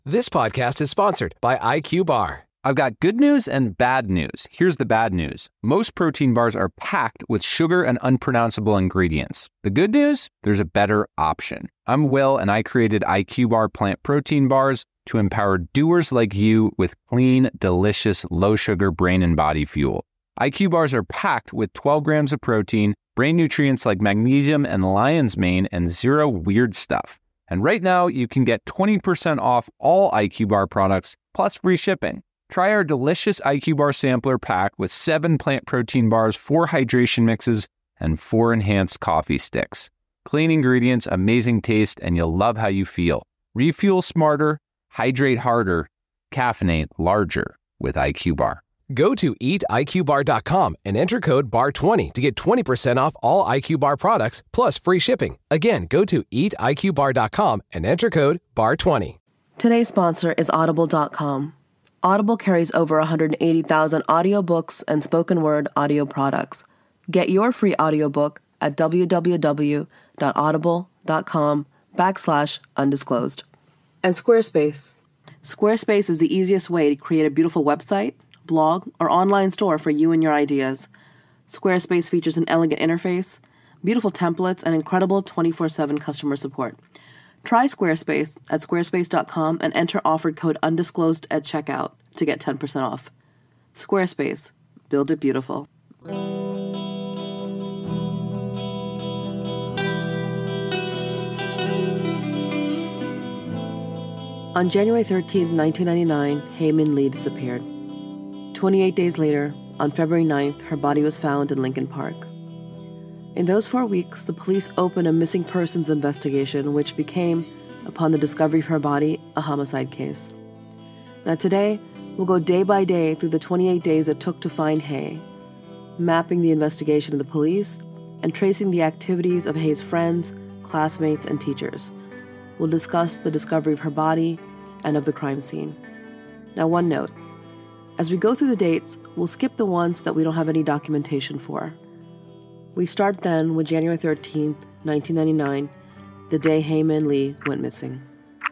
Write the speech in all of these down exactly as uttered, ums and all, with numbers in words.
This podcast is sponsored by I Q Bar. I've got good news and bad news. Here's the bad news. Most protein bars are packed with sugar and unpronounceable ingredients. The good news? There's a better option. I'm Will, and I created I Q Bar plant protein bars to empower doers like you with clean, delicious, low-sugar brain and body fuel. I Q Bars are packed with twelve grams of protein, brain nutrients like magnesium and lion's mane, and zero weird stuff. And right now, you can get twenty percent off all I Q Bar products, plus free shipping. Try our delicious I Q Bar sampler pack with seven plant protein bars, four hydration mixes, and four enhanced coffee sticks. Clean ingredients, amazing taste, and you'll love how you feel. Refuel smarter, hydrate harder, caffeinate larger with I Q Bar. Go to eat I Q bar dot com and enter code B A R twenty to get twenty percent off all I Q Bar products plus free shipping. Again, go to eat I Q bar dot com and enter code B A R twenty. Today's sponsor is audible dot com. Audible carries over one hundred eighty thousand audiobooks and spoken word audio products. Get your free audiobook at www.audible.com backslash undisclosed. And Squarespace. Squarespace is the easiest way to create a beautiful website, blog, or online store for you and your ideas. Squarespace features an elegant interface, beautiful templates, and incredible twenty-four seven customer support. Try Squarespace at squarespace dot com and enter offered code undisclosed at checkout to get ten percent off. Squarespace. Build it beautiful. On January thirteenth, nineteen ninety-nine, Hae Min Lee disappeared. twenty-eight days later, on February ninth, her body was found in Lincoln Park. In those four weeks, the police opened a missing persons investigation, which became, upon the discovery of her body, a homicide case. Now today, we'll go day by day through the twenty-eight days it took to find Hae, mapping the investigation of the police and tracing the activities of Hae's friends, classmates, and teachers. We'll discuss the discovery of her body and of the crime scene. Now, one note. As we go through the dates, we'll skip the ones that we don't have any documentation for. We start then with January thirteenth, nineteen ninety-nine, the day Hae Min Lee went missing.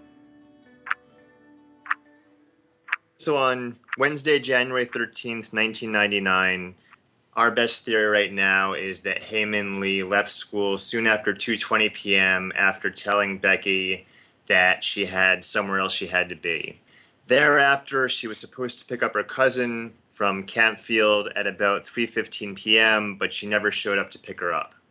So on Wednesday, January thirteenth, nineteen ninety-nine, our best theory right now is that Hae Min Lee left school soon after two twenty p.m. after telling Becky that she had somewhere else she had to be. Thereafter, she was supposed to pick up her cousin from Campfield at about three fifteen p.m., but she never showed up to pick her up.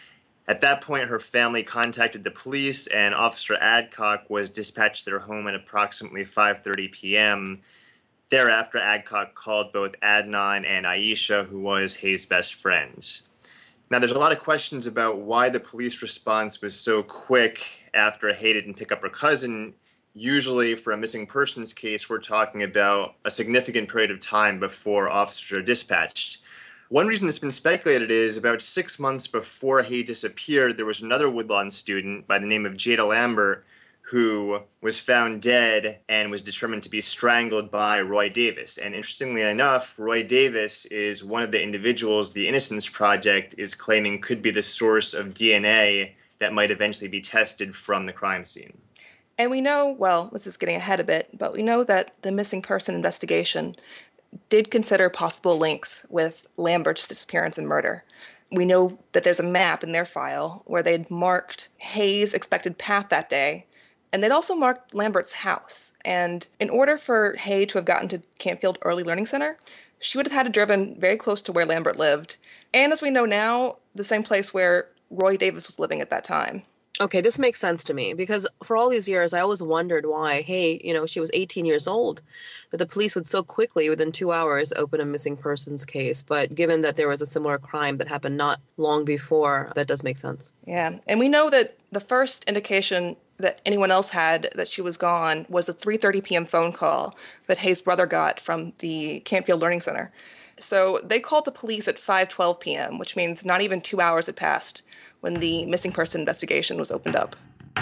At that point, her family contacted the police, and Officer Adcock was dispatched to their home at approximately five thirty p.m. Thereafter, Adcock called both Adnan and Aisha, who was Hae's best friend. Now, there's a lot of questions about why the police response was so quick after Hae didn't pick up her cousin. Usually, for a missing persons case, we're talking about a significant period of time before officers are dispatched. One reason that's been speculated is about six months before Hae disappeared, there was another Woodlawn student by the name of Jada Lambert who was found dead and was determined to be strangled by Roy Davis. And interestingly enough, Roy Davis is one of the individuals the Innocence Project is claiming could be the source of D N A that might eventually be tested from the crime scene. And we know, well, this is getting ahead a bit, but we know that the missing person investigation did consider possible links with Lambert's disappearance and murder. We know that there's a map in their file where they'd marked Hae's expected path that day, and they'd also marked Lambert's house. And in order for Hae to have gotten to Campfield Early Learning Center, she would have had to driven very close to where Lambert lived, and as we know now, the same place where Roy Davis was living at that time. Okay, this makes sense to me because for all these years, I always wondered why, hey, you know, she was eighteen years old, but the police would so quickly, within two hours, open a missing persons case. But given that there was a similar crime that happened not long before, that does make sense. Yeah, and we know that the first indication that anyone else had that she was gone was a three thirty p.m. phone call that Hae's brother got from the Campfield Learning Center. So they called the police at five twelve p.m., which means not even two hours had passed when the missing person investigation was opened up.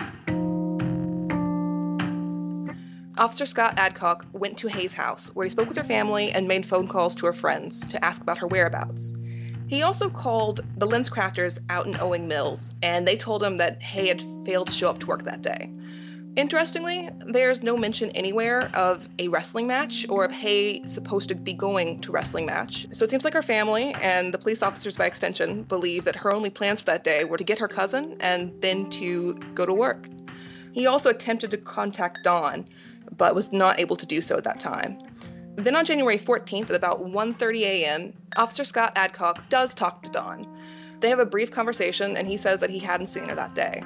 Officer Scott Adcock went to Hae's house, where he spoke with her family and made phone calls to her friends to ask about her whereabouts. He also called the LensCrafters out in Owing Mills, and they told him that Hae had failed to show up to work that day. Interestingly, there's no mention anywhere of a wrestling match or of Hay supposed to be going to a wrestling match. So it seems like her family, and the police officers by extension, believe that her only plans for that day were to get her cousin and then to go to work. He also attempted to contact Dawn, but was not able to do so at that time. Then on January fourteenth at about one thirty a.m., Officer Scott Adcock does talk to Dawn. They have a brief conversation, and he says that he hadn't seen her that day.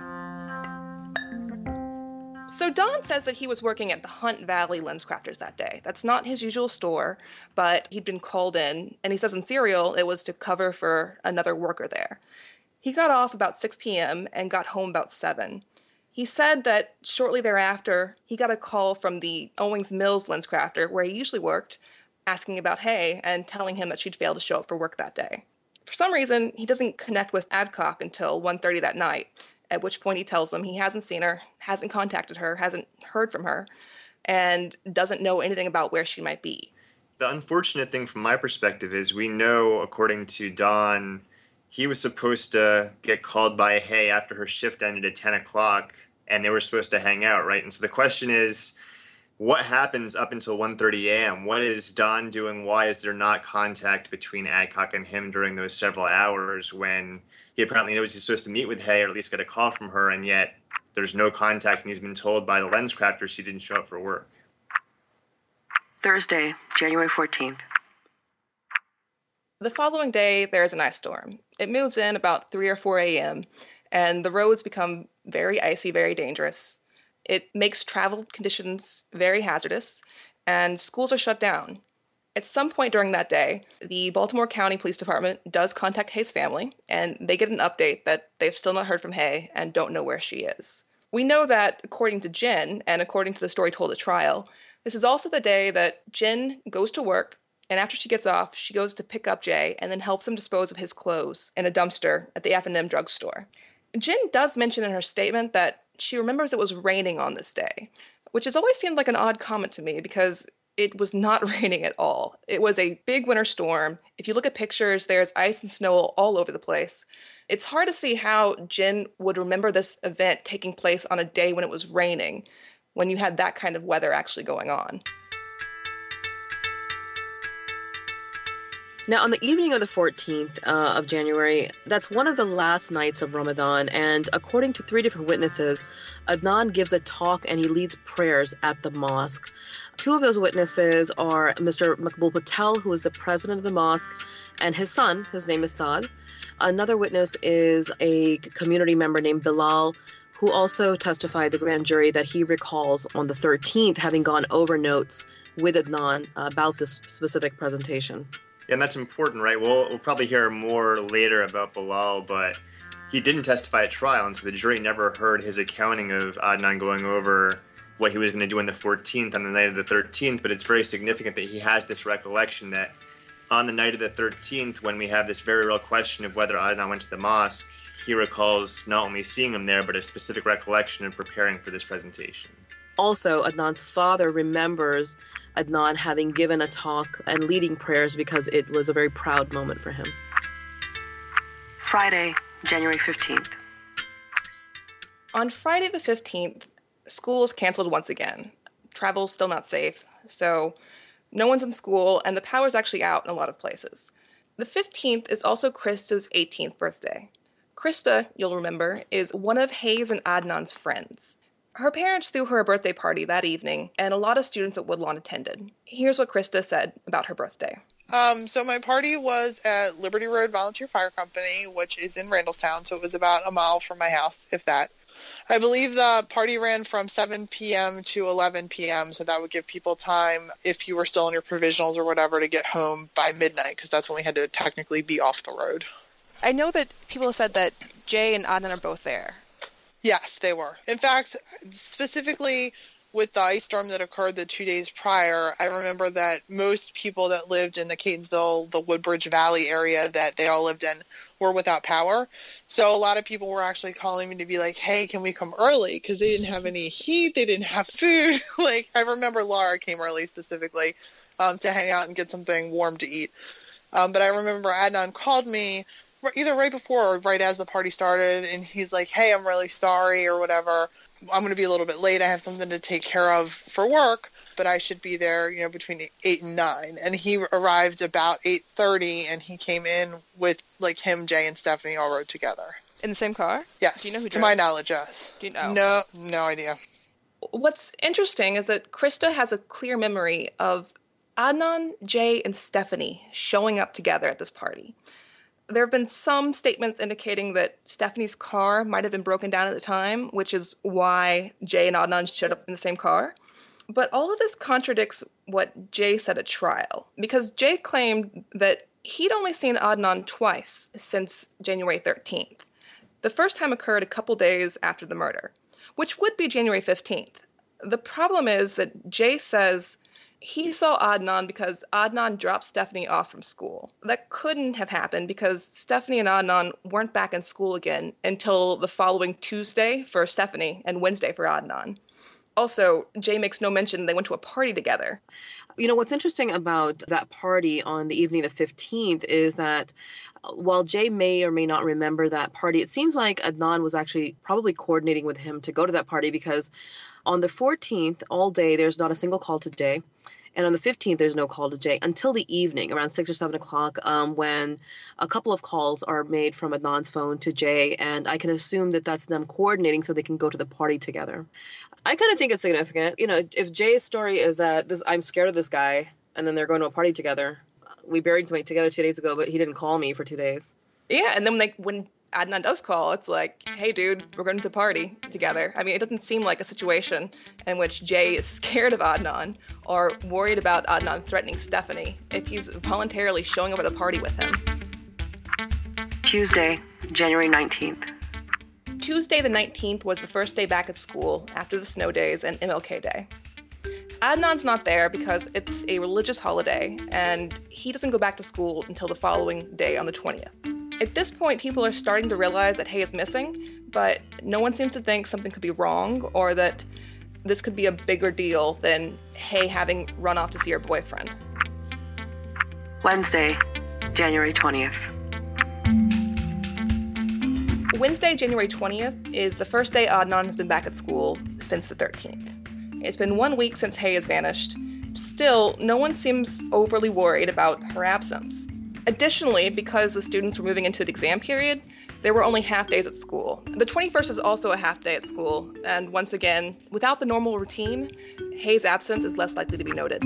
So Don says that he was working at the Hunt Valley LensCrafters that day. That's not his usual store, but he'd been called in, and he says in Serial it was to cover for another worker there. He got off about six p.m. and got home about seven. He said that shortly thereafter, he got a call from the Owings Mills LensCrafter, where he usually worked, asking about Hay and telling him that she'd failed to show up for work that day. For some reason, he doesn't connect with Adcock until one thirty that night, at which point he tells them he hasn't seen her, hasn't contacted her, hasn't heard from her, and doesn't know anything about where she might be. The unfortunate thing from my perspective is we know, according to Don, he was supposed to get called by Hay after her shift ended at ten o'clock, and they were supposed to hang out, right? And so the question is, what happens up until one thirty a.m.? What is Don doing? Why is there not contact between Adcock and him during those several hours when he apparently knows he's supposed to meet with Hay or at least get a call from her, and yet there's no contact, and he's been told by the LensCrafters she didn't show up for work? Thursday, January fourteenth. The following day, there's an ice storm. It moves in about three or four a.m., and the roads become very icy, very dangerous. It makes travel conditions very hazardous, and schools are shut down. At some point during that day, the Baltimore County Police Department does contact Hay's family, and they get an update that they've still not heard from Hay and don't know where she is. We know that, according to Jen, and according to the story told at trial, this is also the day that Jen goes to work, and after she gets off, she goes to pick up Jay and then helps him dispose of his clothes in a dumpster at the F and M drugstore. Jen does mention in her statement that she remembers it was raining on this day, which has always seemed like an odd comment to me because it was not raining at all. It was a big winter storm. If you look at pictures, there's ice and snow all over the place. It's hard to see how Jen would remember this event taking place on a day when it was raining, when you had that kind of weather actually going on. Now, on the evening of the fourteenth uh, of January, that's one of the last nights of Ramadan, and according to three different witnesses, Adnan gives a talk and he leads prayers at the mosque. Two of those witnesses are Mister Makbul Patel, who is the president of the mosque, and his son, whose name is Saad. Another witness is a community member named Bilal, who also testified to the grand jury that he recalls on the thirteenth having gone over notes with Adnan about this specific presentation. Yeah, and that's important, right? We'll, we'll probably hear more later about Bilal, but he didn't testify at trial, and so the jury never heard his accounting of Adnan going over what he was going to do on the fourteenth on the night of the thirteenth, but it's very significant that he has this recollection that on the night of the thirteenth, when we have this very real question of whether Adnan went to the mosque, he recalls not only seeing him there, but a specific recollection of preparing for this presentation. Also, Adnan's father remembers Adnan having given a talk and leading prayers because it was a very proud moment for him. Friday, January fifteenth. On Friday the fifteenth, school is canceled once again. Travel's still not safe, so no one's in school, and the power's actually out in a lot of places. The fifteenth is also Krista's eighteenth birthday. Krista, you'll remember, is one of Hay's and Adnan's friends. Her parents threw her a birthday party that evening, and a lot of students at Woodlawn attended. Here's what Krista said about her birthday. Um, so my party was at Liberty Road Volunteer Fire Company, which is in Randallstown, so it was about a mile from my house, if that. I believe the party ran from seven p.m. to eleven p.m., so that would give people time, if you were still in your provisionals or whatever, to get home by midnight, because that's when we had to technically be off the road. I know that people said that Jay and Adnan are both there. Yes, they were. In fact, specifically with the ice storm that occurred the two days prior, I remember that most people that lived in the Catonsville, the Woodbridge Valley area that they all lived in, were without power. So a lot of people were actually calling me to be like, hey, can we come early? Because they didn't have any heat, they didn't have food. Like, I remember Laura came early specifically um, to hang out and get something warm to eat. Um, but I remember Adnan called me either right before or right as the party started, and he's like, hey, I'm really sorry or whatever. I'm going to be a little bit late. I have something to take care of for work, but I should be there, you know, between eight and nine. And he arrived about eight thirty, and he came in with, like, him, Jay, and Stephanie all rode together. In the same car? Yes. Do you know who to drove? my knowledge, yes. Do you know? No, no idea. What's interesting is that Krista has a clear memory of Adnan, Jay, and Stephanie showing up together at this party. There have been some statements indicating that Stephanie's car might have been broken down at the time, which is why Jay and Adnan showed up in the same car. But all of this contradicts what Jay said at trial, because Jay claimed that he'd only seen Adnan twice since January thirteenth. The first time occurred a couple days after the murder, which would be January fifteenth. The problem is that Jay says he saw Adnan because Adnan dropped Stephanie off from school. That couldn't have happened because Stephanie and Adnan weren't back in school again until the following Tuesday for Stephanie and Wednesday for Adnan. Also, Jay makes no mention they went to a party together. You know, what's interesting about that party on the evening of the fifteenth is that while Jay may or may not remember that party, it seems like Adnan was actually probably coordinating with him to go to that party, because on the fourteenth, all day, there's not a single call to Jay. And on the fifteenth, there's no call to Jay until the evening, around six or seven o'clock, um, when a couple of calls are made from Adnan's phone to Jay. And I can assume that that's them coordinating so they can go to the party together. I kind of think it's significant. You know, if Jay's story is that this, I'm scared of this guy, and then they're going to a party together. We buried somebody together two days ago, but he didn't call me for two days. Yeah, and then like when Adnan does call, it's like, hey, dude, we're going to the party together. I mean, it doesn't seem like a situation in which Jay is scared of Adnan or worried about Adnan threatening Stephanie if he's voluntarily showing up at a party with him. Tuesday, January nineteenth. Tuesday the nineteenth was the first day back at school after the snow days and M L K Day. Adnan's not there because it's a religious holiday, and he doesn't go back to school until the following day on the twentieth. At this point, people are starting to realize that Hay is missing, but no one seems to think something could be wrong or that this could be a bigger deal than Hay having run off to see her boyfriend. Wednesday, January twentieth. Wednesday, January twentieth is the first day Adnan has been back at school since the thirteenth. It's been one week since Hay has vanished. Still, no one seems overly worried about her absence. Additionally, because the students were moving into the exam period, there were only half days at school. The twenty-first is also a half day at school, and once again, without the normal routine, Hay's absence is less likely to be noted.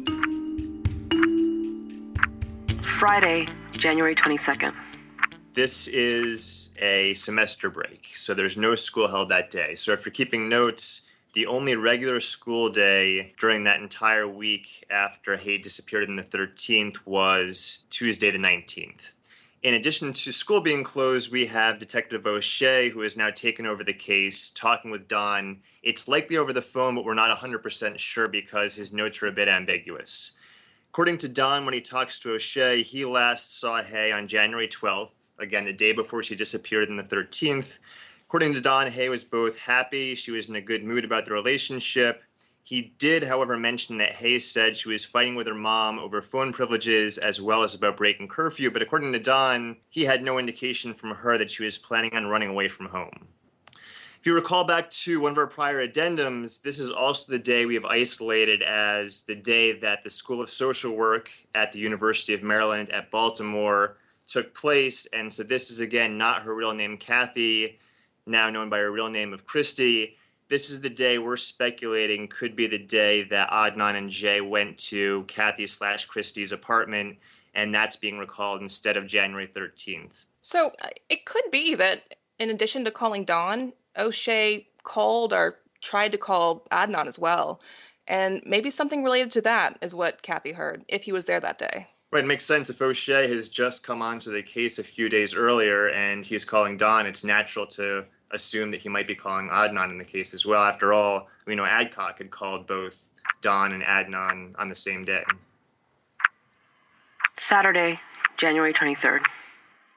Friday, January twenty-second. This is a semester break, so there's no school held that day. So if you're keeping notes, the only regular school day during that entire week after Hay disappeared on the thirteenth was Tuesday the nineteenth. In addition to school being closed, we have Detective O'Shea, who has now taken over the case, talking with Don. It's likely over the phone, but we're not one hundred percent sure because his notes are a bit ambiguous. According to Don, when he talks to O'Shea, he last saw Hay on January twelfth, again, the day before she disappeared on the thirteenth. According to Don, Hay was both happy, she was in a good mood about the relationship. He did, however, mention that Hay said she was fighting with her mom over phone privileges as well as about breaking curfew, but according to Don, he had no indication from her that she was planning on running away from home. If you recall back to one of our prior addendums, this is also the day we have isolated as the day that the School of Social Work at the University of Maryland at Baltimore took place, and so this is, again, not her real name, Kathy, now known by her real name of Christy. This is the day we're speculating could be the day that Adnan and Jay went to Kathy slash Christy's apartment, and that's being recalled instead of January thirteenth. So uh, it could be that in addition to calling Dawn, O'Shea called or tried to call Adnan as well. And maybe something related to that is what Kathy heard, if he was there that day. Right, it makes sense. If O'Shea has just come onto the case a few days earlier and he's calling Dawn, it's natural to assume that he might be calling Adnan in the case as well. After all, we know Adcock had called both Dawn and Adnan on the same day. Saturday, January twenty-third.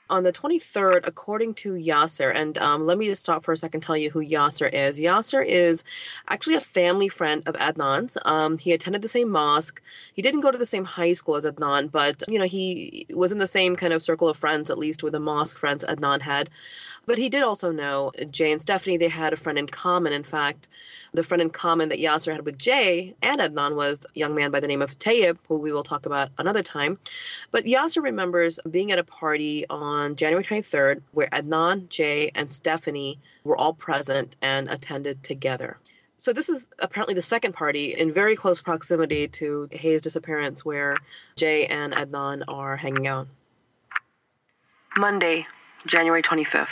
On the twenty-third, according to Yasser, and um, let me just stop for a second and tell you who Yasser is. Yasser is actually a family friend of Adnan's. Um, he attended the same mosque. He didn't go to the same high school as Adnan, but, you know, he was in the same kind of circle of friends, at least with the mosque friends Adnan had. But he did also know Jay and Stephanie. They had a friend in common. In fact, the friend in common that Yasser had with Jay and Adnan was a young man by the name of Tayyib, who we will talk about another time. But Yasser remembers being at a party on January twenty-third where Adnan, Jay, and Stephanie were all present and attended together. So this is apparently the second party in very close proximity to Hayes' disappearance where Jay and Adnan are hanging out. Monday, January twenty-fifth.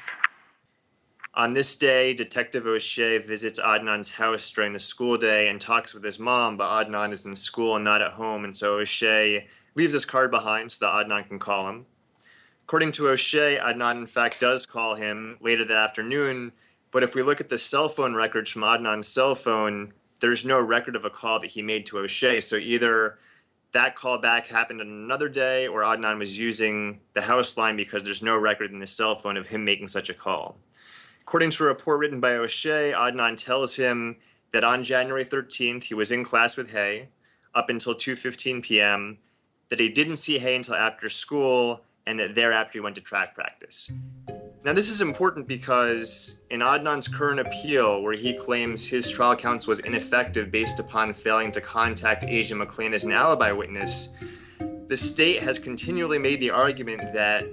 On this day, Detective O'Shea visits Adnan's house during the school day and talks with his mom, but Adnan is in school and not at home, and so O'Shea leaves his card behind so that Adnan can call him. According to O'Shea, Adnan in fact does call him later that afternoon, but if we look at the cell phone records from Adnan's cell phone, there's no record of a call that he made to O'Shea, so either that call back happened on another day or Adnan was using the house line because there's no record in the cell phone of him making such a call. According to a report written by O'Shea, Adnan tells him that on January thirteenth, he was in class with Hay up until two fifteen p.m., that he didn't see Hay until after school, and that thereafter he went to track practice. Now, this is important because in Adnan's current appeal, where he claims his trial counsel was ineffective based upon failing to contact Asia McClain as an alibi witness, the state has continually made the argument that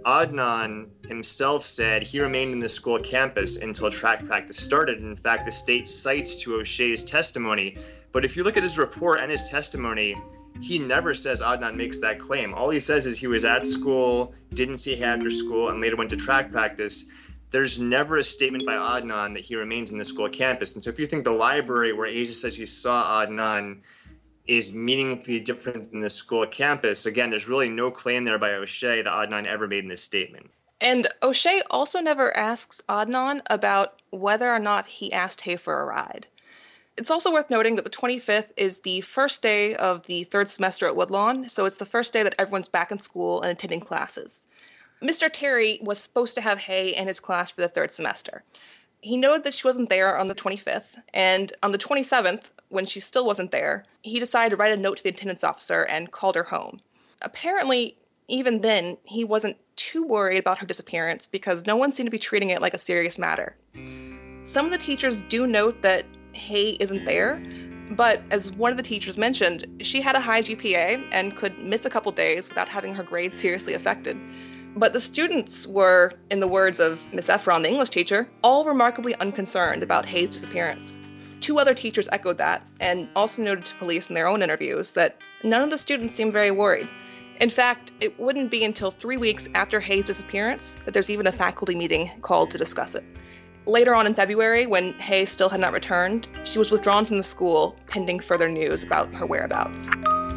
Adnan himself said he remained in the school campus until track practice started. In fact, the state cites to O'Shea's testimony. But if you look at his report and his testimony, he never says Adnan makes that claim. All he says is he was at school, didn't see him after school, and later went to track practice. There's never a statement by Adnan that he remains in the school campus. And so if you think the library where Asia says she saw Adnan is meaningfully different than the school campus, again, there's really no claim there by O'Shea that Adnan ever made in this statement. And O'Shea also never asks Adnan about whether or not he asked Hay for a ride. It's also worth noting that the twenty-fifth is the first day of the third semester at Woodlawn, so it's the first day that everyone's back in school and attending classes. Mister Terry was supposed to have Hay in his class for the third semester. He noted that she wasn't there on the twenty-fifth, and on the twenty-seventh, when she still wasn't there, he decided to write a note to the attendance officer and called her home. Apparently, even then, he wasn't too worried about her disappearance because no one seemed to be treating it like a serious matter. Some of the teachers do note that Hay isn't there, but as one of the teachers mentioned, she had a high G P A and could miss a couple days without having her grades seriously affected. But the students were, in the words of Miss Efron, the English teacher, all remarkably unconcerned about Hay's disappearance. Two other teachers echoed that, and also noted to police in their own interviews that none of the students seemed very worried. In fact, it wouldn't be until three weeks after Hay's disappearance that there's even a faculty meeting called to discuss it. Later on in February, when Hay still had not returned, she was withdrawn from the school, pending further news about her whereabouts.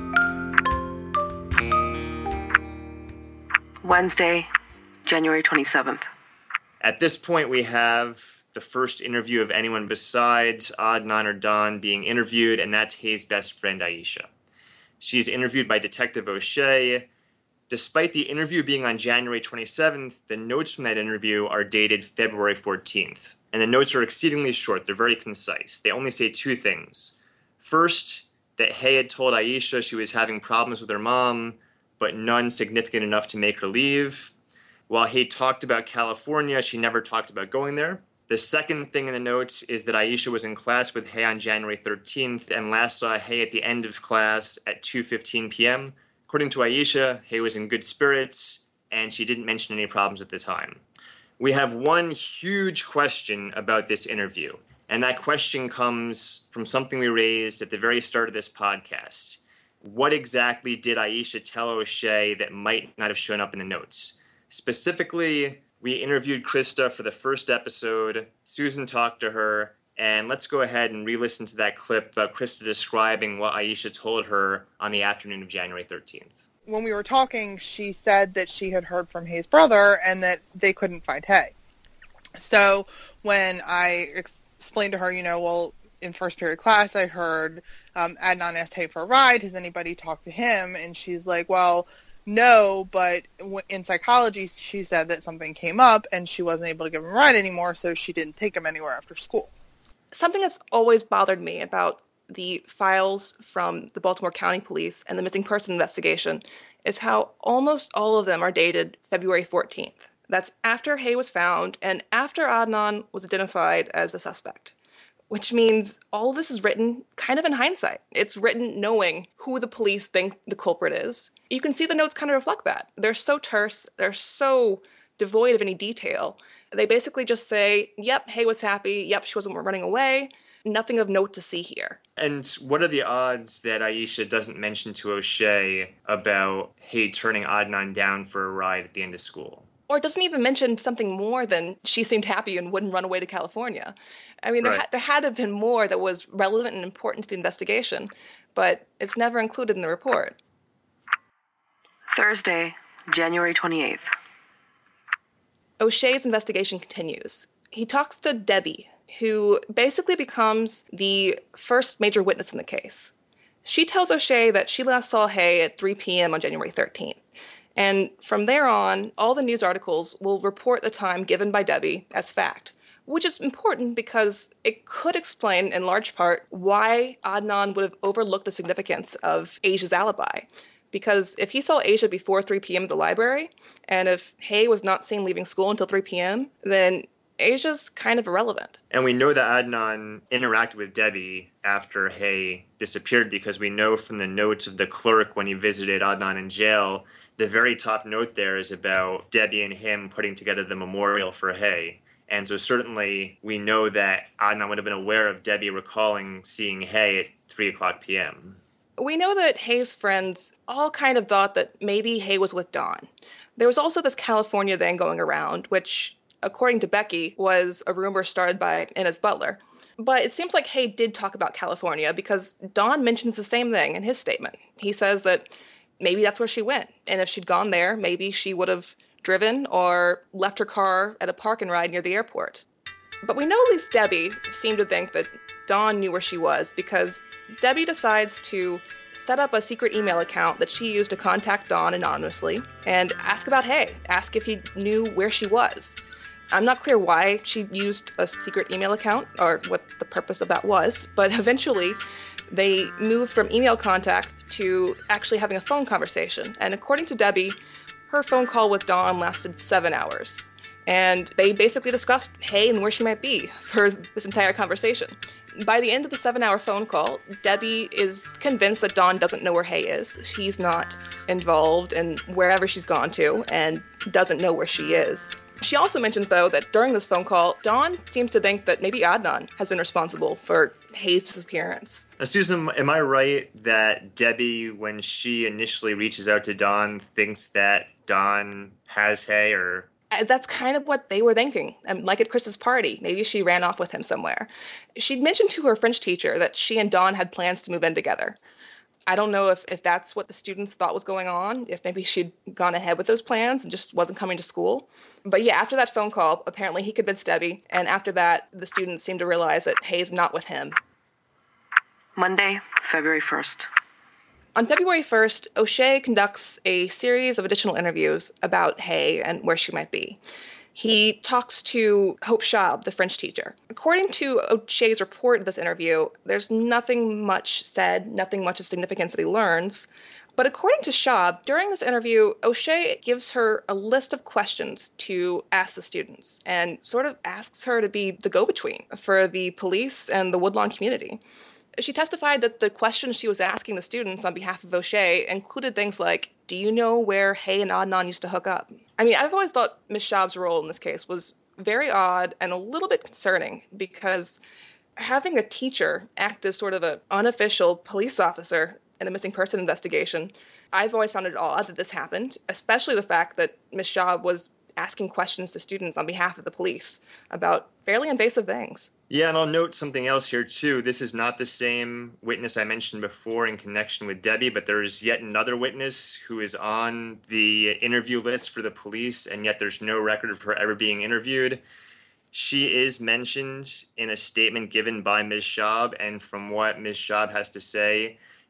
Wednesday, January twenty-seventh. At this point, we have the first interview of anyone besides Adnan or Don being interviewed, and that's Hay's best friend, Aisha. She's interviewed by Detective O'Shea. Despite the interview being on January twenty-seventh, the notes from that interview are dated February fourteenth. And the notes are exceedingly short. They're very concise. They only say two things. First, that Hay had told Aisha she was having problems with her mom, but none significant enough to make her leave. While Hay talked about California, she never talked about going there. The second thing in the notes is that Aisha was in class with Hay on January thirteenth and last saw Hay at the end of class at two fifteen p.m. According to Aisha, Hay was in good spirits, and she didn't mention any problems at the time. We have one huge question about this interview, and that question comes from something we raised at the very start of this podcast. What exactly did Aisha tell O'Shea that might not have shown up in the notes? Specifically, we interviewed Krista for the first episode. Susan talked to her, and let's go ahead and re-listen to that clip about Krista describing what Aisha told her on the afternoon of January thirteenth. When we were talking, she said that she had heard from Hay's brother and that they couldn't find Hay. So when I ex- explained to her, you know, well, in first period class, I heard um, Adnan asked Hay for a ride. Has anybody talked to him? And she's like, well, no, but in psychology, she said that something came up and she wasn't able to give him a ride anymore, so she didn't take him anywhere after school. Something that's always bothered me about the files from the Baltimore County Police and the missing person investigation is how almost all of them are dated February fourteenth. That's after Hay was found and after Adnan was identified as the suspect, which means all of this is written kind of in hindsight. It's written knowing who the police think the culprit is. You can see the notes kind of reflect that. They're so terse, they're so devoid of any detail. They basically just say, yep, Hay was happy, yep, she wasn't running away, nothing of note to see here. And what are the odds that Aisha doesn't mention to O'Shea about Hay turning Adnan down for a ride at the end of school? Or it doesn't even mention something more than she seemed happy and wouldn't run away to California. I mean, there, right. ha- there had to have been more that was relevant and important to the investigation, but it's never included in the report. Thursday, January twenty-eighth. O'Shea's investigation continues. He talks to Debbie, who basically becomes the first major witness in the case. She tells O'Shea that she last saw Hay at three p.m. on January thirteenth. And from there on, all the news articles will report the time given by Debbie as fact, which is important because it could explain, in large part, why Adnan would have overlooked the significance of Asia's alibi. Because if he saw Asia before three p.m. at the library, and if Hay was not seen leaving school until three p.m., then Asia's kind of irrelevant. And we know that Adnan interacted with Debbie after Hay disappeared because we know from the notes of the clerk when he visited Adnan in jail, the very top note there is about Debbie and him putting together the memorial for Hay. And so certainly we know that Adnan would have been aware of Debbie recalling seeing Hay at three o'clock p.m. We know that Hay's friends all kind of thought that maybe Hay was with Don. There was also this California thing going around, which, according to Becky, was a rumor started by Inez Butler. But it seems like Hay did talk about California because Don mentions the same thing in his statement. He says that maybe that's where she went, and if she'd gone there, maybe she would have driven or left her car at a park and ride near the airport. But we know at least Debbie seemed to think that Don knew where she was because Debbie decides to set up a secret email account that she used to contact Don anonymously and ask about Hay, ask if he knew where she was. I'm not clear why she used a secret email account or what the purpose of that was, but eventually they moved from email contact to actually having a phone conversation. And according to Debbie, her phone call with Don lasted seven hours. And they basically discussed Hay and where she might be for this entire conversation. By the end of the seven-hour phone call, Debbie is convinced that Don doesn't know where Hay is. She's not involved in wherever she's gone to and doesn't know where she is. She also mentions, though, that during this phone call, Don seems to think that maybe Adnan has been responsible for Hay's disappearance. Now, Susan, am I right that Debbie, when she initially reaches out to Don, thinks that Don has Hay, or... That's kind of what they were thinking. Um, like at Chris's party, maybe she ran off with him somewhere. She'd mentioned to her French teacher that she and Don had plans to move in together. I don't know if, if that's what the students thought was going on, if maybe she'd gone ahead with those plans and just wasn't coming to school. But yeah, after that phone call, apparently he convinced Debbie, and after that, the students seemed to realize that Hay's not with him. Monday, February first. On February first, O'Shea conducts a series of additional interviews about Hay and where she might be. He talks to Hope Schaub, the French teacher. According to O'Shea's report of this interview, there's nothing much said, nothing much of significance that he learns. But according to Schaub, during this interview, O'Shea gives her a list of questions to ask the students and sort of asks her to be the go-between for the police and the Woodlawn community. She testified that the questions she was asking the students on behalf of O'Shea included things like, do you know where Hay and Adnan used to hook up? I mean, I've always thought Miz Schaub's role in this case was very odd and a little bit concerning because having a teacher act as sort of an unofficial police officer in a missing person investigation, I've always found it odd that this happened, especially the fact that Miz Schaub was asking questions to students on behalf of the police about fairly invasive things. Yeah, and I'll note something else here, too. This is not the same witness I mentioned before in connection with Debbie, but there is yet another witness who is on the interview list for the police, and yet there's no record of her ever being interviewed. She is mentioned in a statement given by Miz Schaub, and from what Miz Schaub has to say,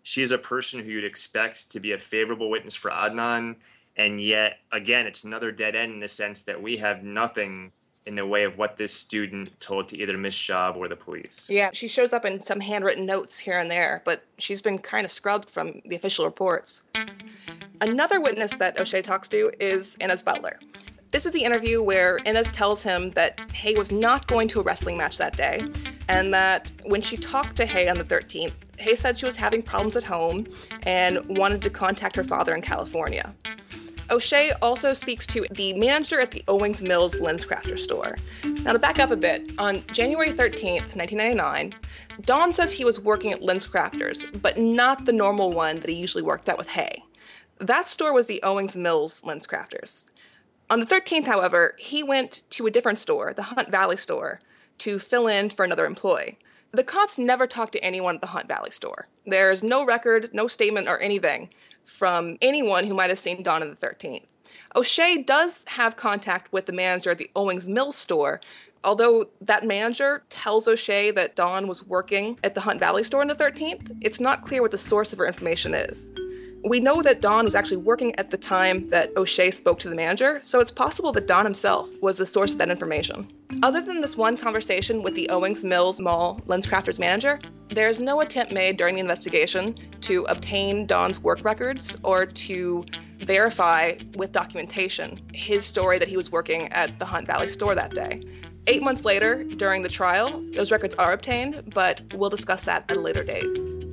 She's a person who you'd expect to be a favorable witness for Adnan, and yet, again, it's another dead end in the sense that we have nothing in the way of what this student told to either Miss Schaub or the police. Yeah, she shows up in some handwritten notes here and there, but she's been kind of scrubbed from the official reports. Another witness that O'Shea talks to is Inez Butler. This is the interview where Inez tells him that Hay was not going to a wrestling match that day, and that when she talked to Hay on the thirteenth, Hay said she was having problems at home and wanted to contact her father in California. O'Shea also speaks to the manager at the Owings Mills LensCrafter store. Now, to back up a bit, on January thirteenth, nineteen ninety-nine, Don says he was working at LensCrafters, but not the normal one that he usually worked at with Hay. That store was the Owings Mills LensCrafters. On the thirteenth, however, he went to a different store, the Hunt Valley store, to fill in for another employee. The cops never talked to anyone at the Hunt Valley store. There's no record, no statement, or anything from anyone who might have seen Don on the thirteenth. O'Shea does have contact with the manager at the Owings Mills store, although that manager tells O'Shea that Don was working at the Hunt Valley store on the thirteenth. It's not clear what the source of her information is. We know that Don was actually working at the time that O'Shea spoke to the manager, so it's possible that Don himself was the source of that information. Other than this one conversation with the Owings Mills Mall LensCrafters manager, there's no attempt made during the investigation to obtain Don's work records or to verify with documentation his story that he was working at the Hunt Valley store that day. Eight months later, during the trial, those records are obtained, but we'll discuss that at a later date.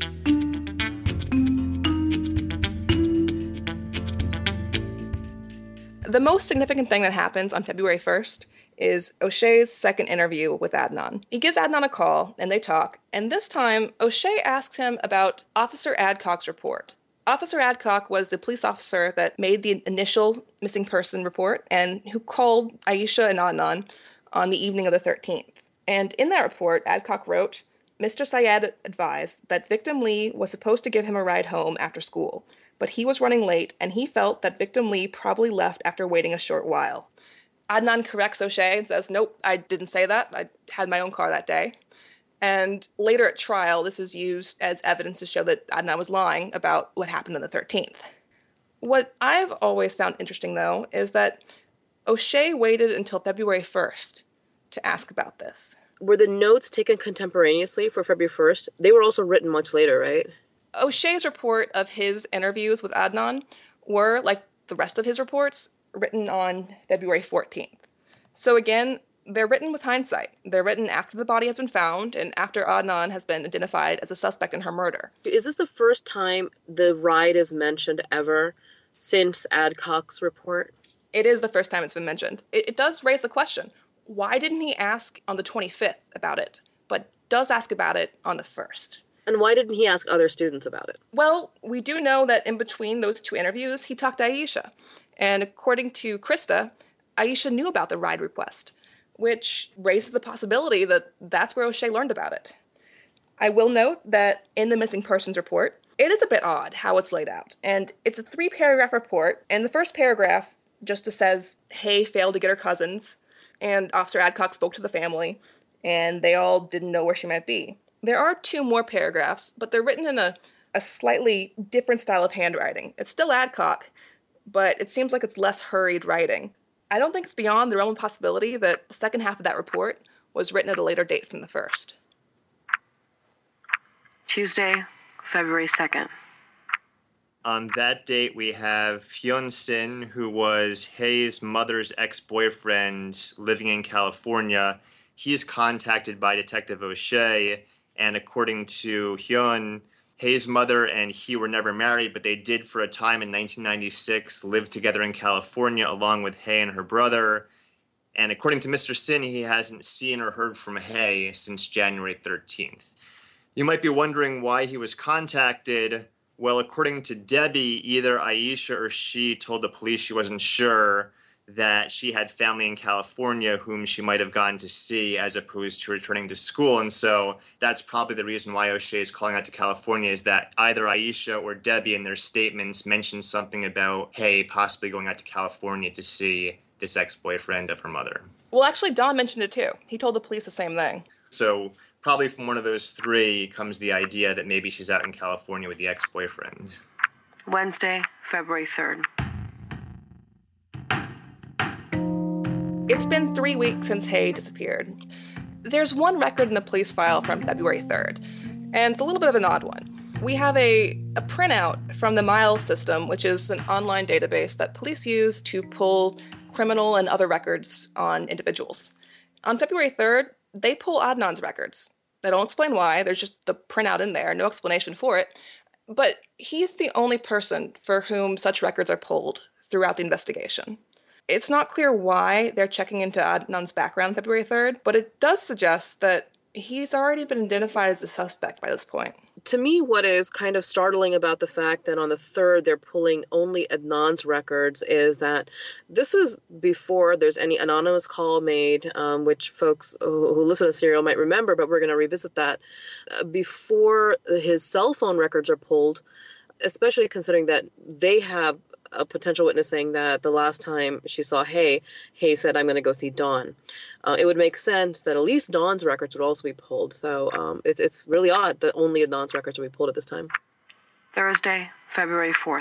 The most significant thing that happens on February first is O'Shea's second interview with Adnan. He gives Adnan a call, and they talk, and this time, O'Shea asks him about Officer Adcock's report. Officer Adcock was the police officer that made the initial missing person report and who called Aisha and Adnan on the evening of the thirteenth. And in that report, Adcock wrote, Mister Syed advised that victim Lee was supposed to give him a ride home after school, but he was running late, and he felt that victim Lee probably left after waiting a short while. Adnan corrects O'Shea and says, nope, I didn't say that. I had my own car that day. And later at trial, this is used as evidence to show that Adnan was lying about what happened on the thirteenth. What I've always found interesting, though, is that O'Shea waited until February first to ask about this. Were the notes taken contemporaneously for February first? They were also written much later, right? O'Shea's report of his interviews with Adnan were, like the rest of his reports, written on February fourteenth. So again, they're written with hindsight. They're written after the body has been found and after Adnan has been identified as a suspect in her murder. Is this the first time the ride is mentioned ever since Adcock's report? It is the first time it's been mentioned. It, it does raise the question, why didn't he ask on the twenty-fifth about it, but does ask about it on the first? And why didn't he ask other students about it? Well, we do know that in between those two interviews, he talked to Aisha. And according to Krista, Aisha knew about the ride request, which raises the possibility that that's where O'Shea learned about it. I will note that in the missing persons report, it is a bit odd how it's laid out. And it's a three-paragraph report, and the first paragraph just says, Hay failed to get her cousins, and Officer Adcock spoke to the family, and they all didn't know where she might be. There are two more paragraphs, but they're written in a, a slightly different style of handwriting. It's still Adcock, but it seems like it's less hurried writing. I don't think it's beyond the realm of possibility that the second half of that report was written at a later date from the first. Tuesday, February second. On that date, we have Hyun Sin, who was Hay's mother's ex-boyfriend living in California. He is contacted by Detective O'Shea, and according to Hyun, Hay's mother and he were never married, but they did for a time in nineteen ninety-six live together in California along with Hay and her brother. And according to Mister Sin, he hasn't seen or heard from Hay since January thirteenth. You might be wondering why he was contacted. Well, according to Debbie, either Aisha or she told the police she wasn't sure that she had family in California whom she might have gone to see as opposed to returning to school. And so that's probably the reason why O'Shea is calling out to California, is that either Aisha or Debbie in their statements mentioned something about Hay possibly going out to California to see this ex-boyfriend of her mother. Well, actually, Don mentioned it too. He told the police the same thing. So probably from one of those three comes the idea that maybe she's out in California with the ex-boyfriend. Wednesday, February third. It's been three weeks since Hay disappeared. There's one record in the police file from February third, and it's a little bit of an odd one. We have a, a printout from the Miles system, which is an online database that police use to pull criminal and other records on individuals. On February third, they pull Adnan's records. They don't explain why, there's just the printout in there, no explanation for it. But he's the only person for whom such records are pulled throughout the investigation. It's not clear why they're checking into Adnan's background February third, but it does suggest that he's already been identified as a suspect by this point. To me, what is kind of startling about the fact that on the third they're pulling only Adnan's records is that this is before there's any anonymous call made, um, which folks who, who listen to Serial might remember, but we're going to revisit that. Uh, before his cell phone records are pulled, especially considering that they have a potential witness saying that the last time she saw Hay, Hay said, I'm going to go see Dawn. Uh, it would make sense that at least Dawn's records would also be pulled. So um, it's it's really odd that only Dawn's records would be pulled at this time. Thursday, February fourth.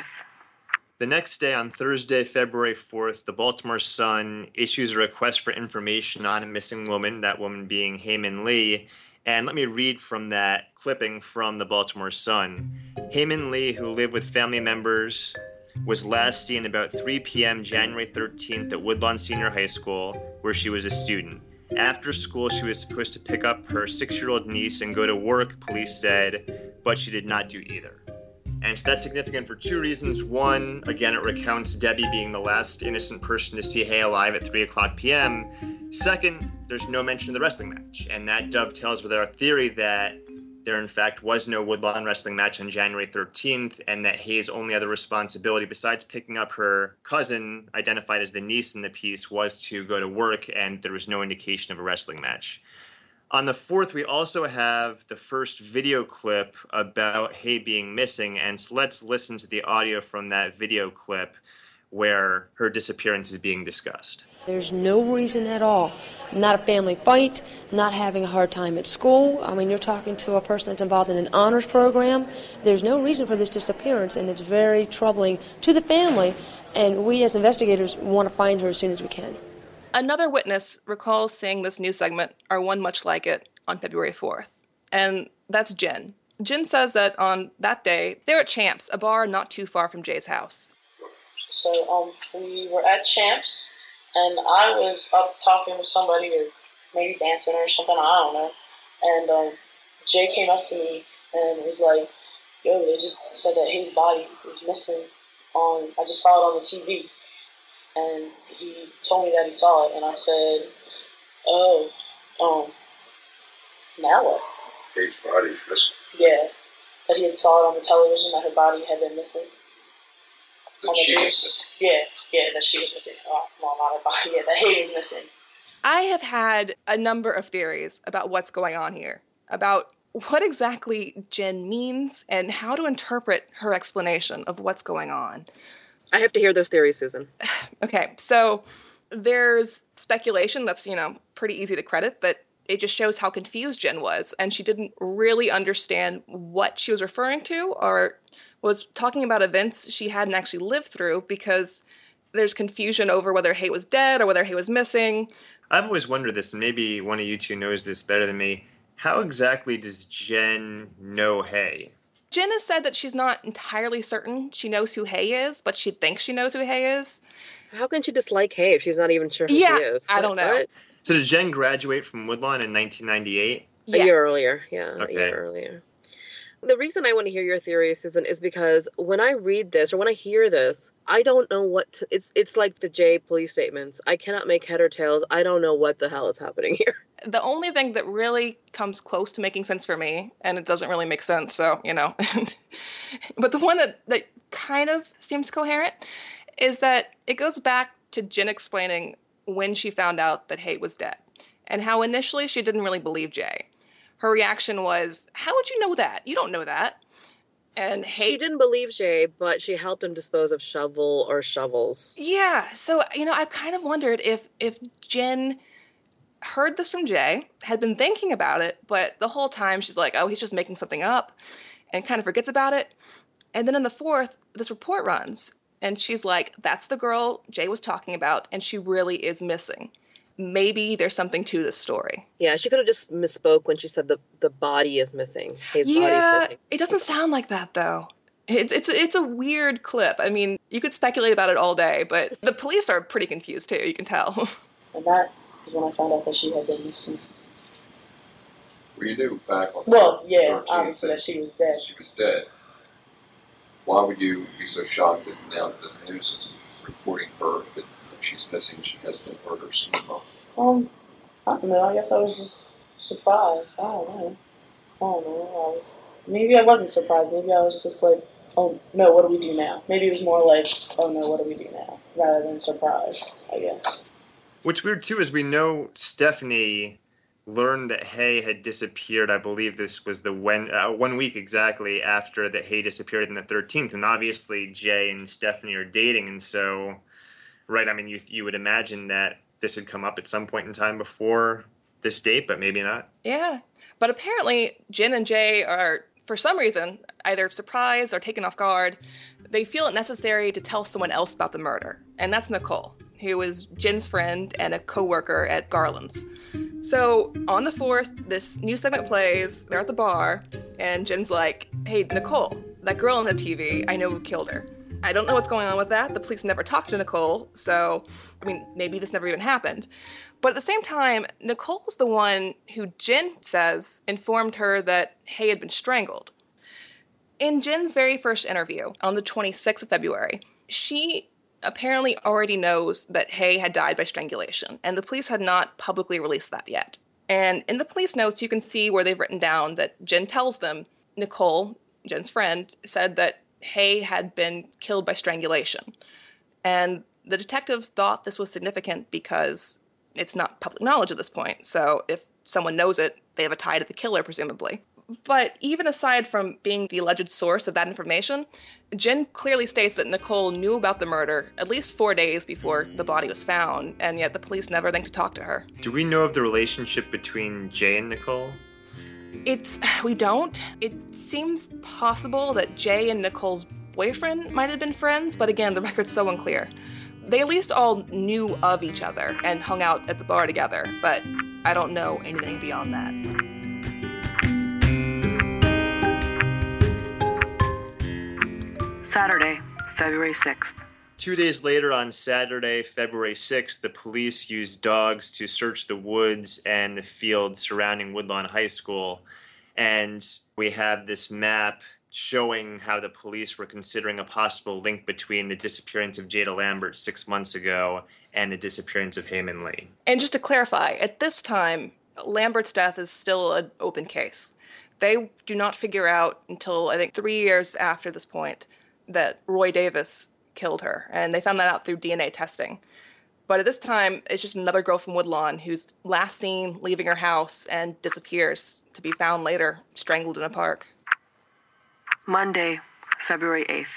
The next day, on Thursday, February fourth, the Baltimore Sun issues a request for information on a missing woman, that woman being Hae Min Lee. And let me read from that clipping from the Baltimore Sun. Hae Min Lee, who lived with family members, was last seen about three p.m. January thirteenth at Woodlawn Senior High School, where she was a student. After school, she was supposed to pick up her six-year-old niece and go to work, police said, but she did not do either. And so that's significant for two reasons. One, again, it recounts Debbie being the last innocent person to see Hay alive at three o'clock p.m. Second, there's no mention of the wrestling match, and that dovetails with our theory that there, in fact, was no Woodlawn wrestling match on January thirteenth, and that Hay's only other responsibility, besides picking up her cousin, identified as the niece in the piece, was to go to work, and there was no indication of a wrestling match. On the fourth, we also have the first video clip about Hay being missing, and so let's listen to the audio from that video clip where her disappearance is being discussed. There's no reason at all. Not a family fight, not having a hard time at school. I mean, you're talking to a person that's involved in an honors program. There's no reason for this disappearance, and it's very troubling to the family, and we as investigators want to find her as soon as we can. Another witness recalls seeing this news segment, or one much like it, on February fourth, and that's Jen. Jen says that on that day, they were at Champs, a bar not too far from Jay's house. So um, we were at Champs, and I was up talking with somebody or maybe dancing or something, I don't know. And um, Jay came up to me and was like, yo, they just said that his body is missing on, I just saw it on the T V. And he told me that he saw it, and I said, oh, um, now what? His body missing? Yeah, that he had saw it on the television, that her body had been missing. That she was missing? Yeah, yeah, that she was missing. Oh, no, not her body. Yeah, that Hay was missing. I have had a number of theories about what's going on here, about what exactly Jen means and how to interpret her explanation of what's going on. I have to hear those theories, Susan. Okay, so there's speculation that's, you know, pretty easy to credit, that it just shows how confused Jen was, and she didn't really understand what she was referring to, or was talking about events she hadn't actually lived through, because there's confusion over whether Hay was dead or whether Hay was missing. I've always wondered this, and maybe one of you two knows this better than me. How exactly does Jen know Hay? Jen has said that she's not entirely certain she knows who Hay is, but she thinks she knows who Hay is. How can she dislike Hay if she's not even sure who yeah, she is? I What- don't know. what? So did Jen graduate from Woodlawn in nineteen ninety-eight? Yeah. A year earlier, yeah, Okay. a year earlier. The reason I want to hear your theory, Susan, is because when I read this or when I hear this, I don't know what to, it's it's like the Jay police statements. I cannot make head or tails. I don't know what the hell is happening here. The only thing that really comes close to making sense for me, and it doesn't really make sense, so, you know, but the one that, that kind of seems coherent is that it goes back to Jen explaining when she found out that Hay was dead, and how initially she didn't really believe Jay. Her reaction was, how would you know that? You don't know that. And Hay... She didn't believe Jay, but she helped him dispose of shovel or shovels. Yeah, so, you know, I've kind of wondered if if Jen heard this from Jay, had been thinking about it, but the whole time she's like, oh, he's just making something up, and kind of forgets about it. And then on the fourth, this report runs, and she's like, that's the girl Jay was talking about, and she really is missing. Maybe there's something to this story. Yeah, she could have just misspoke when she said the, the body is missing. His yeah, body is missing. It doesn't sound like that, though. It's, it's, it's a weird clip. I mean, you could speculate about it all day, but the police are pretty confused, too, you can tell. And that is when I found out that she had been missing. Well, you knew back on Well, yeah, thirteenth obviously that she was dead. She was dead. Why would you be so shocked that now that the news is reporting her that she's missing, she has been murdered somehow? Um, I don't know. I guess I was just surprised. I don't know. I don't know. I was, maybe I wasn't surprised. Maybe I was just like, oh, no, what do we do now? Maybe it was more like, oh, no, what do we do now? Rather than surprised, I guess. What's weird, too, is we know Stephanie learned that Hay had disappeared. I believe this was the when, uh, one week exactly after that Hay disappeared on the thirteenth. And obviously Jay and Stephanie are dating. And so, right, I mean, you you would imagine that this had come up at some point in time before this date, but maybe not. Yeah. But apparently Jen and Jay are, for some reason, either surprised or taken off guard. They feel it necessary to tell someone else about the murder. And that's Nicole, who is Jen's friend and a co-worker at Garland's. So on the fourth, this new segment plays, they're at the bar, and Jen's like, hey, Nicole, that girl on the T V, I know who killed her. I don't know what's going on with that. The police never talked to Nicole, so, I mean, maybe this never even happened. But at the same time, Nicole's the one who Jen says informed her that Hay had been strangled. In Jen's very first interview on the twenty-sixth of February, she apparently already knows that Hay had died by strangulation, and the police had not publicly released that yet. And in the police notes, you can see where they've written down that Jen tells them Nicole, Jen's friend, said that Hay had been killed by strangulation. And the detectives thought this was significant because it's not public knowledge at this point, so if someone knows it, they have a tie to the killer, presumably. But even aside from being the alleged source of that information, Jen clearly states that Nicole knew about the murder at least four days before the body was found, and yet the police never think to talk to her. Do we know of the relationship between Jay and Nicole? It's, we don't. It seems possible that Jay and Nicole's boyfriend might have been friends, but again, the record's so unclear. They at least all knew of each other and hung out at the bar together, but I don't know anything beyond that. Saturday, February sixth. Two days later, on Saturday, February sixth, the police used dogs to search the woods and the fields surrounding Woodlawn High School. And we have this map showing how the police were considering a possible link between the disappearance of Jada Lambert six months ago and the disappearance of Hae-Min Lee. And just to clarify, at this time, Lambert's death is still an open case. They do not figure out until, I think, three years after this point that Roy Davis killed her, and they found that out through D N A testing. But at this time, it's just another girl from Woodlawn who's last seen leaving her house and disappears, to be found later strangled in a park. Monday, February eighth.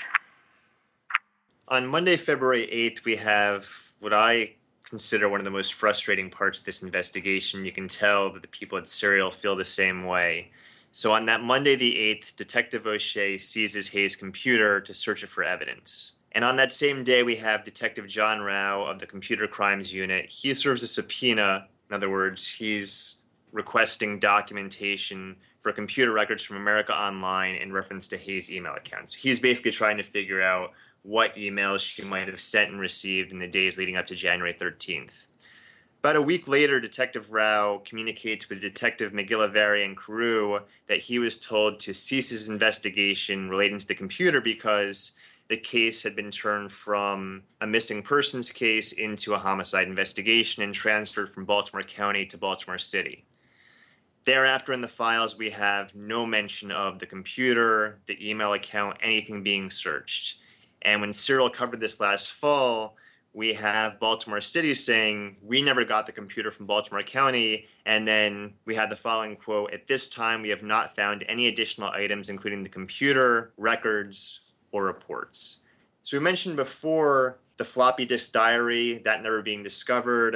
On Monday, February eighth, we have what I consider one of the most frustrating parts of this investigation. You can tell that the people at Serial feel the same way. So on that Monday the eighth, Detective O'Shea seizes Hay's computer to search it for evidence. And on that same day, we have Detective John Rao of the Computer Crimes Unit. He serves a subpoena. In other words, he's requesting documentation for computer records from America Online in reference to Hay's email accounts. He's basically trying to figure out what emails she might have sent and received in the days leading up to January thirteenth. About a week later, Detective Rao communicates with Detective McGillivray and Carew that he was told to cease his investigation relating to the computer because the case had been turned from a missing persons case into a homicide investigation and transferred from Baltimore County to Baltimore City. Thereafter in the files, we have no mention of the computer, the email account, anything being searched. And when Serial covered this last fall, we have Baltimore City saying, we never got the computer from Baltimore County. And then we have the following quote, at this time, we have not found any additional items, including the computer, records, or reports. So we mentioned before the floppy disk diary, that never being discovered.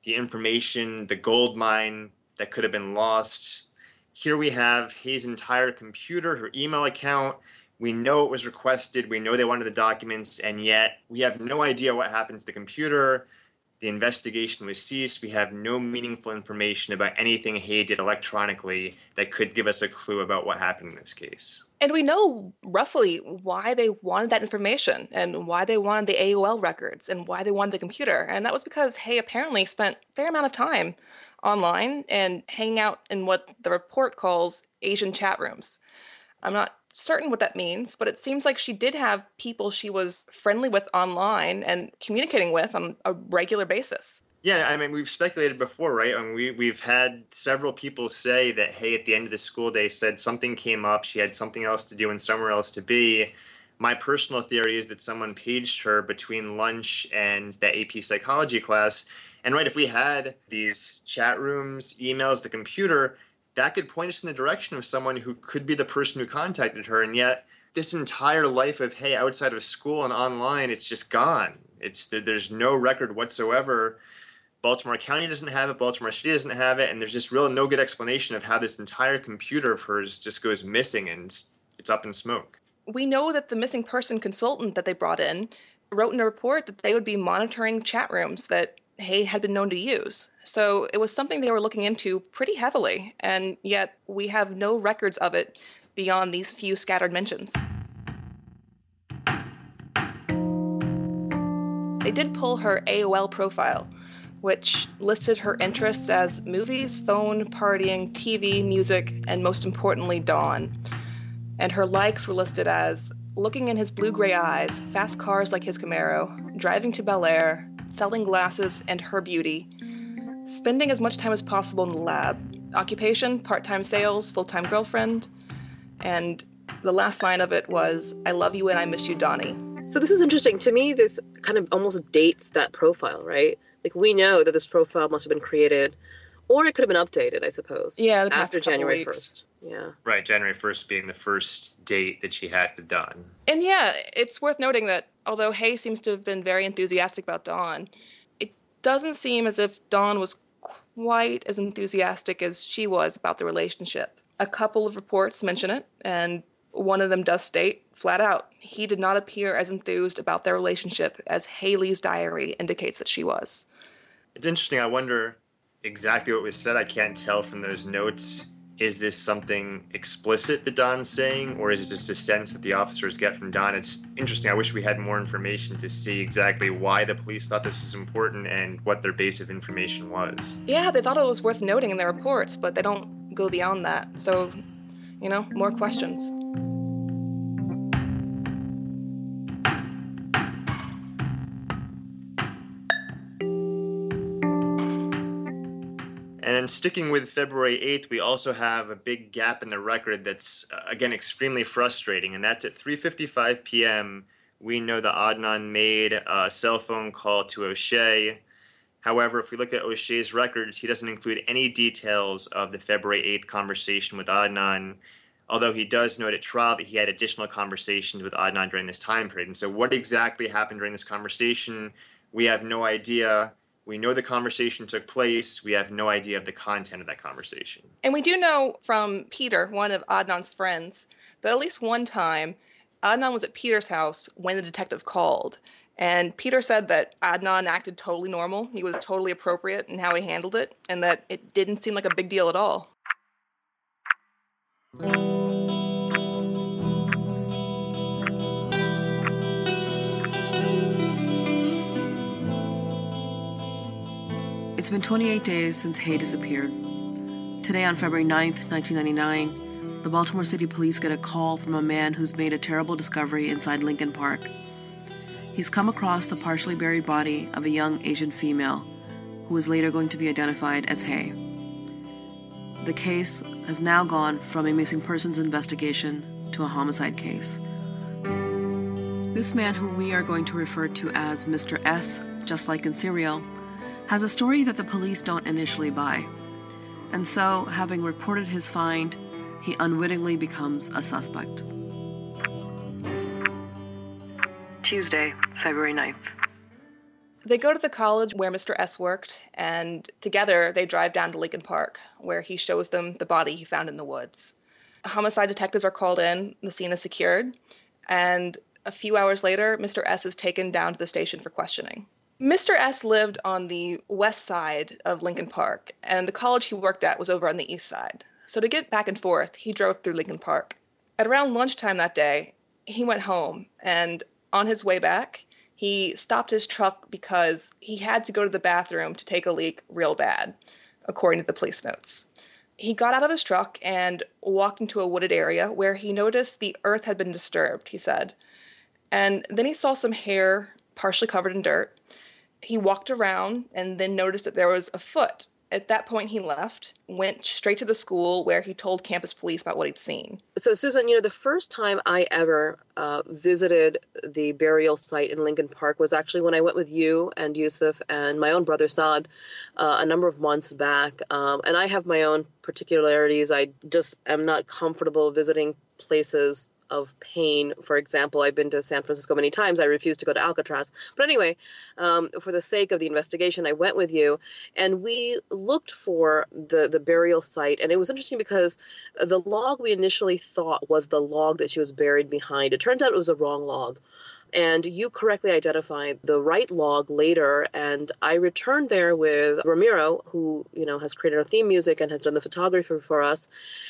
the information, the gold mine that could have been lost. Here we have Hay's entire computer, her email account. We know it was requested. We know they wanted the documents, and yet we have no idea what happened to the computer. The investigation was ceased. We have no meaningful information about anything Hay did electronically that could give us a clue about what happened in this case. And we know roughly why they wanted that information and why they wanted the A O L records and why they wanted the computer. And that was because Hay apparently spent a fair amount of time online and hanging out in what the report calls Asian chat rooms. I'm not certain what that means, but it seems like she did have people she was friendly with online and communicating with on a regular basis. Yeah, I mean, we've speculated before, right? I mean, we, we've had several people say that, hey, at the end of the school day said something came up, she had something else to do and somewhere else to be. My personal theory is that someone paged her between lunch and that A P psychology class. And right, if we had these chat rooms, emails, the computer, that could point us in the direction of someone who could be the person who contacted her. And yet this entire life of, hey, outside of school and online, it's just gone. It's there's no record whatsoever. Baltimore County doesn't have it. Baltimore City doesn't have it. And there's just really no good explanation of how this entire computer of hers just goes missing and it's up in smoke. We know that the missing person consultant that they brought in wrote in a report that they would be monitoring chat rooms that Hay had been known to use. So it was something they were looking into pretty heavily, and yet we have no records of it beyond these few scattered mentions. They did pull her A O L profile, which listed her interests as movies, phone, partying, T V, music, and most importantly, Dawn. And her likes were listed as looking in his blue-gray eyes, fast cars like his Camaro, driving to Bel Air, selling glasses, and her beauty, spending as much time as possible in the lab, occupation, part-time sales, full-time girlfriend, and the last line of it was, I love you and I miss you, Donnie. So this is interesting. To me, this kind of almost dates that profile, right? Like, we know that this profile must have been created, or it could have been updated, I suppose. Yeah, the past after couple January weeks. first. Yeah. Right, January first being the first date that she had with Dawn. And yeah, it's worth noting that although Hay seems to have been very enthusiastic about Dawn, it doesn't seem as if Dawn was quite as enthusiastic as she was about the relationship. A couple of reports mention it, and one of them does state, flat out, he did not appear as enthused about their relationship as Haley's diary indicates that she was. It's interesting. I wonder exactly what was said. I can't tell from those notes. Is this something explicit that Dawn's saying, or is it just a sense that the officers get from Dawn? It's interesting. I wish we had more information to see exactly why the police thought this was important and what their base of information was. Yeah, they thought it was worth noting in their reports, but they don't go beyond that. So, you know, more questions. And then sticking with February eighth, we also have a big gap in the record that's, uh, again, extremely frustrating. And that's at three fifty-five p.m. We know that Adnan made a cell phone call to O'Shea. However, if we look at O'Shea's records, he doesn't include any details of the February eighth conversation with Adnan, although he does note at trial that he had additional conversations with Adnan during this time period. And so what exactly happened during this conversation, we have no idea. We know the conversation took place. We have no idea of the content of that conversation. And we do know from Peter, one of Adnan's friends, that at least one time, Adnan was at Peter's house when the detective called. And Peter said that Adnan acted totally normal. He was totally appropriate in how he handled it, and that it didn't seem like a big deal at all. It's been twenty-eight days since Hay disappeared. Today, on February ninth, nineteen ninety-nine, the Baltimore City Police get a call from a man who's made a terrible discovery inside Lincoln Park. He's come across the partially buried body of a young Asian female who is later going to be identified as Hay. The case has now gone from a missing persons investigation to a homicide case. This man, who we are going to refer to as Mister S, just like in Serial, has a story that the police don't initially buy. And so, having reported his find, he unwittingly becomes a suspect. Tuesday, February ninth. They go to the college where Mister S worked, and together they drive down to Lincoln Park, where he shows them the body he found in the woods. Homicide detectives are called in, the scene is secured, and a few hours later, Mister S is taken down to the station for questioning. Mister S lived on the west side of Lincoln Park, and the college he worked at was over on the east side. So to get back and forth, he drove through Lincoln Park. At around lunchtime that day, he went home, and on his way back, he stopped his truck because he had to go to the bathroom to take a leak real bad, according to the police notes. He got out of his truck and walked into a wooded area where he noticed the earth had been disturbed, he said. And then he saw some hair partially covered in dirt. He walked around and then noticed that there was a foot. At that point, he left, went straight to the school where he told campus police about what he'd seen. So, Susan, you know, the first time I ever uh, visited the burial site in Lincoln Park was actually when I went with you and Yusuf and my own brother Saad uh, a number of months back. Um, and I have my own particularities. I just am not comfortable visiting places of pain. For example, I've been to San Francisco many times. I refuse to go to Alcatraz. But anyway, um, for the sake of the investigation, I went with you and we looked for the, the burial site. And it was interesting because the log we initially thought was the log that she was buried behind. It turns out it was a wrong log. And you correctly identified the right log later, and I returned there with Ramiro, who, you know, has created our theme music and has done the photography for us.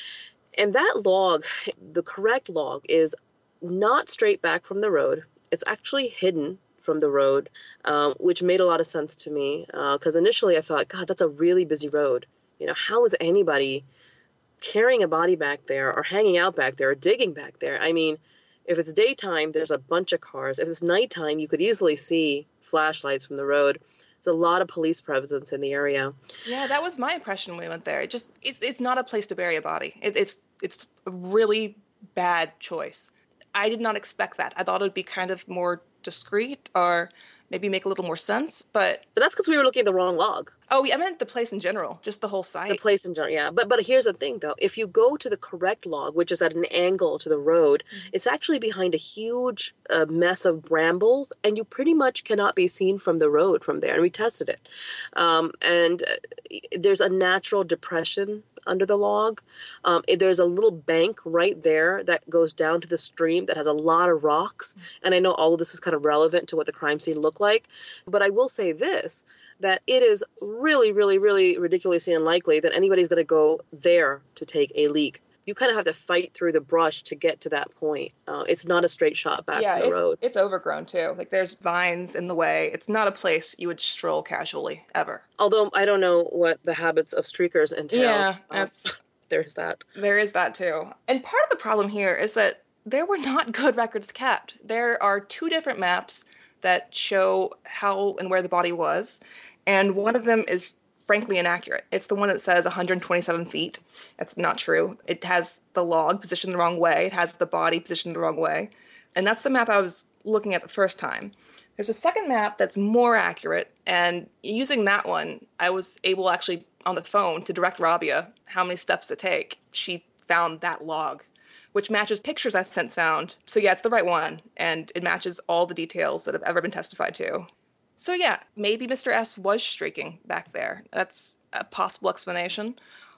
And that log, the correct log, is not straight back from the road. It's actually hidden from the road, um, which made a lot of sense to me. Because uh, initially I thought, God, that's a really busy road. You know, how is anybody carrying a body back there or hanging out back there or digging back there? I mean, if it's daytime, there's a bunch of cars. If it's nighttime, you could easily see flashlights from the road. There's a lot of police presence in the area. Yeah, that was my impression when we went there. It just it's it's not a place to bury a body. It, it's it's a really bad choice. I did not expect that. I thought it would be kind of more discreet or maybe make a little more sense, but... But that's because we were looking at the wrong log. Oh, yeah, I meant the place in general, just the whole site. The place in general, yeah. But but here's the thing, though. If you go to the correct log, which is at an angle to the road, mm-hmm. it's actually behind a huge uh, mess of brambles, and you pretty much cannot be seen from the road from there. And we tested it. Um, and uh, there's a natural depression under the log. Um, there's a little bank right there that goes down to the stream that has a lot of rocks. Mm-hmm. And I know all of this is kind of relevant to what the crime scene looked like. But I will say this, that it is really, really, really ridiculously unlikely that anybody's going to go there to take a leak. You kind of have to fight through the brush to get to that point. Uh, it's not a straight shot back yeah, from the it's, road. it's overgrown, too. Like, there's vines in the way. It's not a place you would stroll casually, ever. Although I don't know what the habits of streakers entail. Yeah, that's... Um, there's that. There is that, too. And part of the problem here is that there were not good records kept. There are two different maps that show how and where the body was, and one of them is frankly inaccurate. It's the one that says one hundred twenty-seven feet. That's not true. It has the log positioned the wrong way. It has the body positioned the wrong way. And that's the map I was looking at the first time. There's a second map that's more accurate, and using that one, I was able actually on the phone to direct Rabia how many steps to take. She found that log, which matches pictures I've since found. So yeah, it's the right one, and it matches all the details that have ever been testified to. So yeah, maybe Mister S was streaking back there. That's a possible explanation.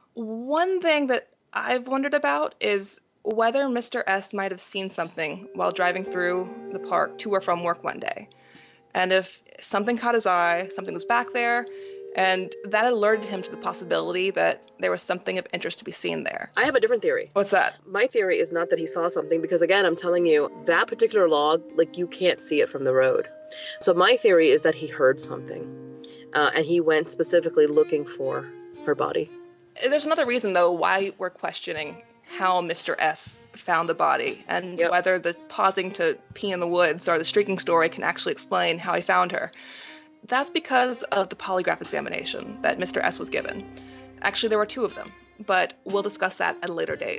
One thing that I've wondered about is whether Mister S might have seen something while driving through the park to or from work one day. And if something caught his eye, something was back there, and that alerted him to the possibility that there was something of interest to be seen there. I have a different theory. What's that? My theory is not that he saw something, because again, I'm telling you, that particular log, like, you can't see it from the road. So my theory is that he heard something, uh, and he went specifically looking for her body. There's another reason, though, why we're questioning how Mister S found the body, and yep. whether the pausing to pee in the woods or the streaking story can actually explain how he found her. That's because of the polygraph examination that Mister S was given. Actually, there were two of them, but we'll discuss that at a later date.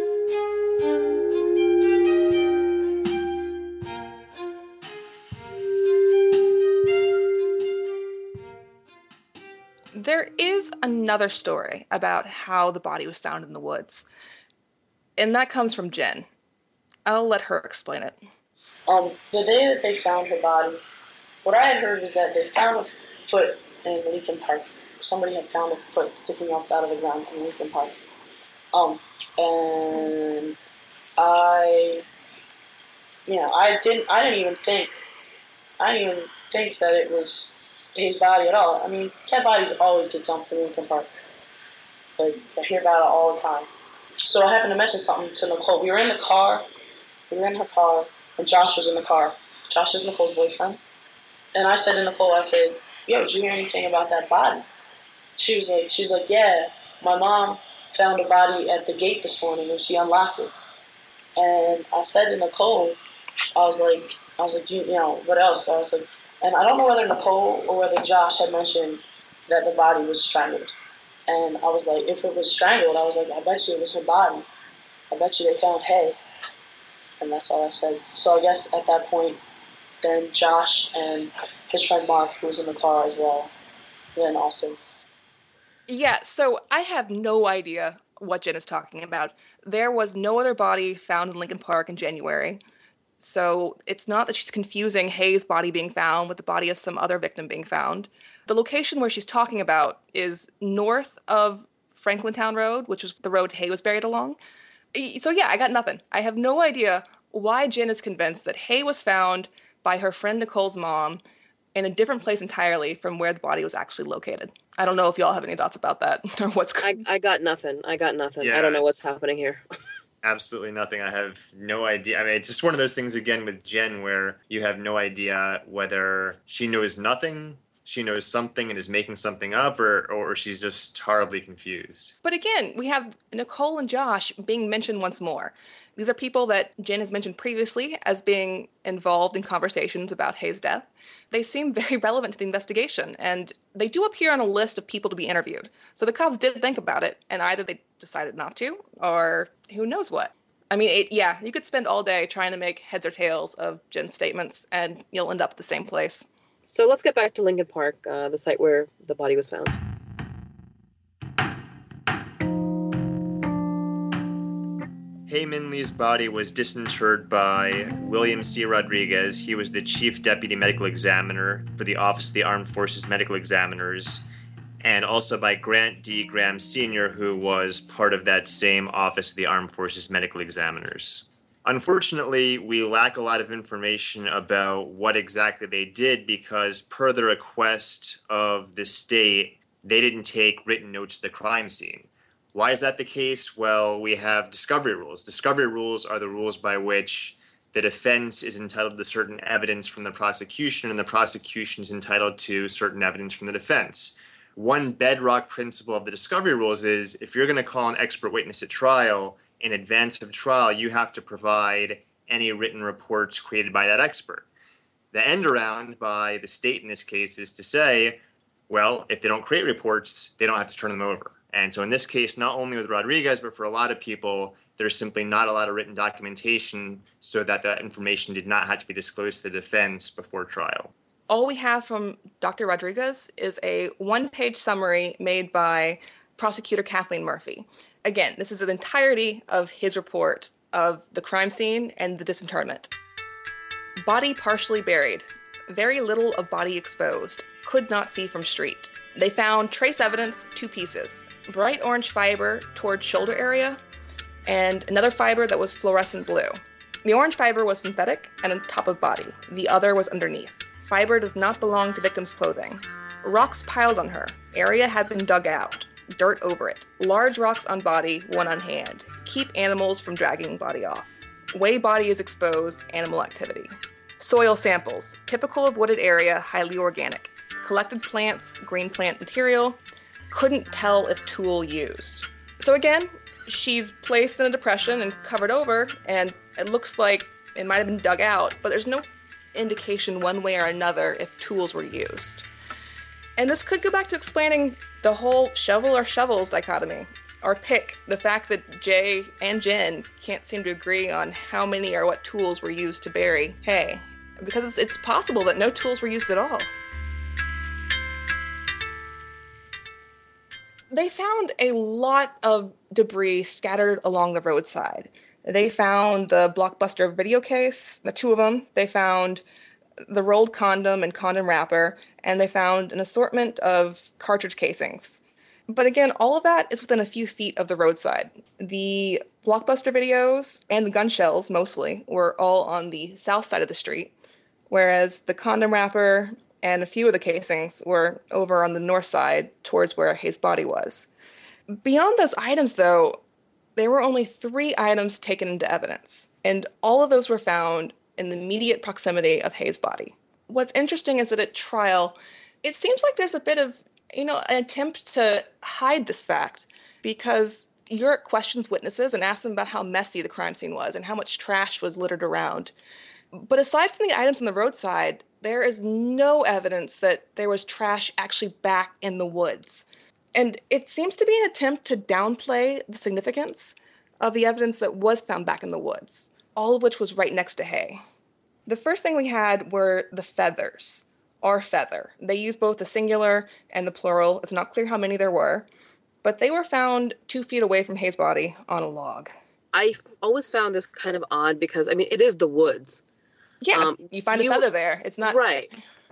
There is another story about how the body was found in the woods, and that comes from Jen. I'll let her explain it. Um, the day that they found her body, what I had heard was that they found a foot in Lincoln Park. Somebody had found a foot sticking up out of the ground in Lincoln Park. Um, and I, you know, I didn't, I didn't even think, I didn't even think that it was his body at all. I mean, dead bodies always get dumped in Lincoln Park. Like, I hear about it all the time. So I happened to mention something to Nicole. We were in the car, we were in her car, and Josh was in the car. Josh is Nicole's boyfriend. And I said to Nicole, I said, yo, did you hear anything about that body? She was like, she was like, yeah, my mom found a body at the gate this morning and she unlocked it. And I said to Nicole, I was like, I was like, do you, you know, what else? I was like, and I don't know whether Nicole or whether Josh had mentioned that the body was strangled. And I was like, if it was strangled, I was like, I bet you it was her body. I bet you they found hay. And that's all I said. So I guess at that point, then Josh and his friend Mark, who was in the car as well, then also. Yeah, so I have no idea what Jen is talking about. There was no other body found in Lincoln Park in January. So it's not that she's confusing Hay's body being found with the body of some other victim being found. The location where she's talking about is north of Franklintown Road, which was the road Hay was buried along. So yeah, I got nothing. I have no idea why Jen is convinced that Hay was found by her friend Nicole's mom in a different place entirely from where the body was actually located. I don't know if y'all have any thoughts about that or what's going I, I got nothing. I got nothing. Yeah, I don't know what's happening here. Absolutely nothing. I have no idea. I mean, it's just one of those things, again, with Jen, where you have no idea whether she knows nothing, she knows something and is making something up, or, or she's just horribly confused. But again, we have Nicole and Josh being mentioned once more. These are people that Jen has mentioned previously as being involved in conversations about Hay's death. They seem very relevant to the investigation, and they do appear on a list of people to be interviewed. So the cops did think about it, and either they decided not to, or who knows what. I mean, it, yeah, you could spend all day trying to make heads or tails of Jen's statements, and you'll end up at the same place. So let's get back to Lincoln Park, uh, the site where the body was found. Hay Minley's body was disinterred by William C. Rodriguez. He was the chief deputy medical examiner for the Office of the Armed Forces Medical Examiners, and also by Grant D. Graham Senior, who was part of that same Office of the Armed Forces Medical Examiners. Unfortunately, we lack a lot of information about what exactly they did because, per the request of the state, they didn't take written notes of the crime scene. Why is that the case? Well, we have discovery rules. Discovery rules are the rules by which the defense is entitled to certain evidence from the prosecution, and the prosecution is entitled to certain evidence from the defense. One bedrock principle of the discovery rules is if you're going to call an expert witness at trial, in advance of trial, you have to provide any written reports created by that expert. The end around by the state in this case is to say, well, if they don't create reports, they don't have to turn them over. And so in this case, not only with Rodriguez, but for a lot of people, there's simply not a lot of written documentation so that that information did not have to be disclosed to the defense before trial. All we have from Doctor Rodriguez is a one-page summary made by prosecutor Kathleen Murphy. Again, this is the entirety of his report of the crime scene and the disinterment. Body partially buried. Very little of body exposed. Could not see from street. They found trace evidence, two pieces. Bright orange fiber toward shoulder area, and another fiber that was fluorescent blue. The orange fiber was synthetic and on top of body. The other was underneath. Fiber does not belong to victim's clothing. Rocks piled on her. Area had been dug out. Dirt over it. Large rocks on body, one on hand. Keep animals from dragging body off. Way body is exposed, animal activity. Soil samples. Typical of wooded area, highly organic. Collected plants, green plant material. Couldn't tell if tool used. So again, she's placed in a depression and covered over, and it looks like it might have been dug out, but there's no indication one way or another if tools were used. And this could go back to explaining the whole shovel or shovels dichotomy, or pick, the fact that Jay and Jen can't seem to agree on how many or what tools were used to bury Hay, because it's, it's possible that no tools were used at all. They found a lot of debris scattered along the roadside. They found the Blockbuster video case, the two of them. They found the rolled condom and condom wrapper, and they found an assortment of cartridge casings. But again, all of that is within a few feet of the roadside. The Blockbuster videos and the gun shells, mostly, were all on the south side of the street, whereas the condom wrapper and a few of the casings were over on the north side towards where Hayes' body was. Beyond those items, though, there were only three items taken into evidence, and all of those were found in the immediate proximity of Hayes' body. What's interesting is that at trial, it seems like there's a bit of, you know, an attempt to hide this fact, because Urich questions witnesses and asks them about how messy the crime scene was and how much trash was littered around. But aside from the items on the roadside, there is no evidence that there was trash actually back in the woods. And it seems to be an attempt to downplay the significance of the evidence that was found back in the woods, all of which was right next to Hay. The first thing we had were the feathers, or feather. They use both the singular and the plural. It's not clear how many there were, but they were found two feet away from Hayes' body on a log. I always found this kind of odd because, I mean, it is the woods. Yeah, um, you find you, a feather there. It's not... Right.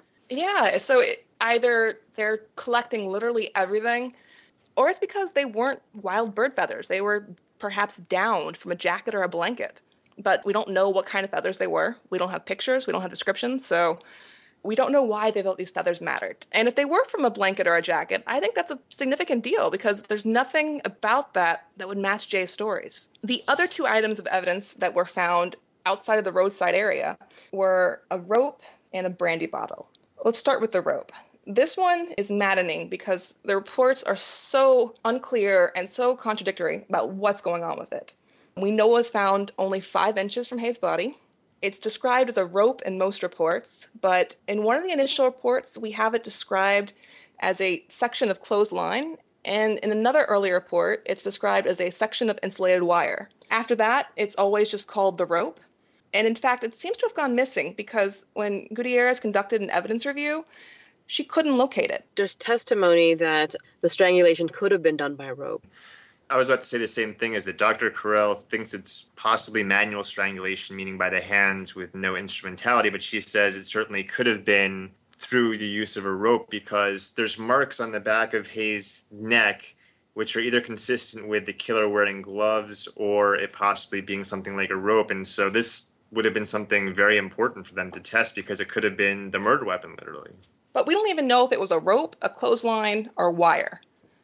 Yeah, so it, either they're collecting literally everything, or it's because they weren't wild bird feathers. They were perhaps downed from a jacket or a blanket. But we don't know what kind of feathers they were. We don't have pictures. We don't have descriptions. So we don't know why they felt these feathers mattered. And if they were from a blanket or a jacket, I think that's a significant deal because there's nothing about that that would match Jay's stories. The other two items of evidence that were found outside of the roadside area were a rope and a brandy bottle. Let's start with the rope. This one is maddening because the reports are so unclear and so contradictory about what's going on with it. We know it was found only five inches from Hayes' body. It's described as a rope in most reports, but in one of the initial reports, we have it described as a section of clothesline, and in another early report, it's described as a section of insulated wire. After that, it's always just called the rope. And in fact, it seems to have gone missing because when Gutierrez conducted an evidence review, she couldn't locate it. There's testimony that the strangulation could have been done by a rope. I was about to say the same thing, is that Doctor Carell thinks it's possibly manual strangulation, meaning by the hands with no instrumentality, but she says it certainly could have been through the use of a rope because there's marks on the back of Hayes' neck which are either consistent with the killer wearing gloves or it possibly being something like a rope. And so this would have been something very important for them to test because it could have been the murder weapon, literally. But we don't even know if it was a rope, a clothesline, or wire.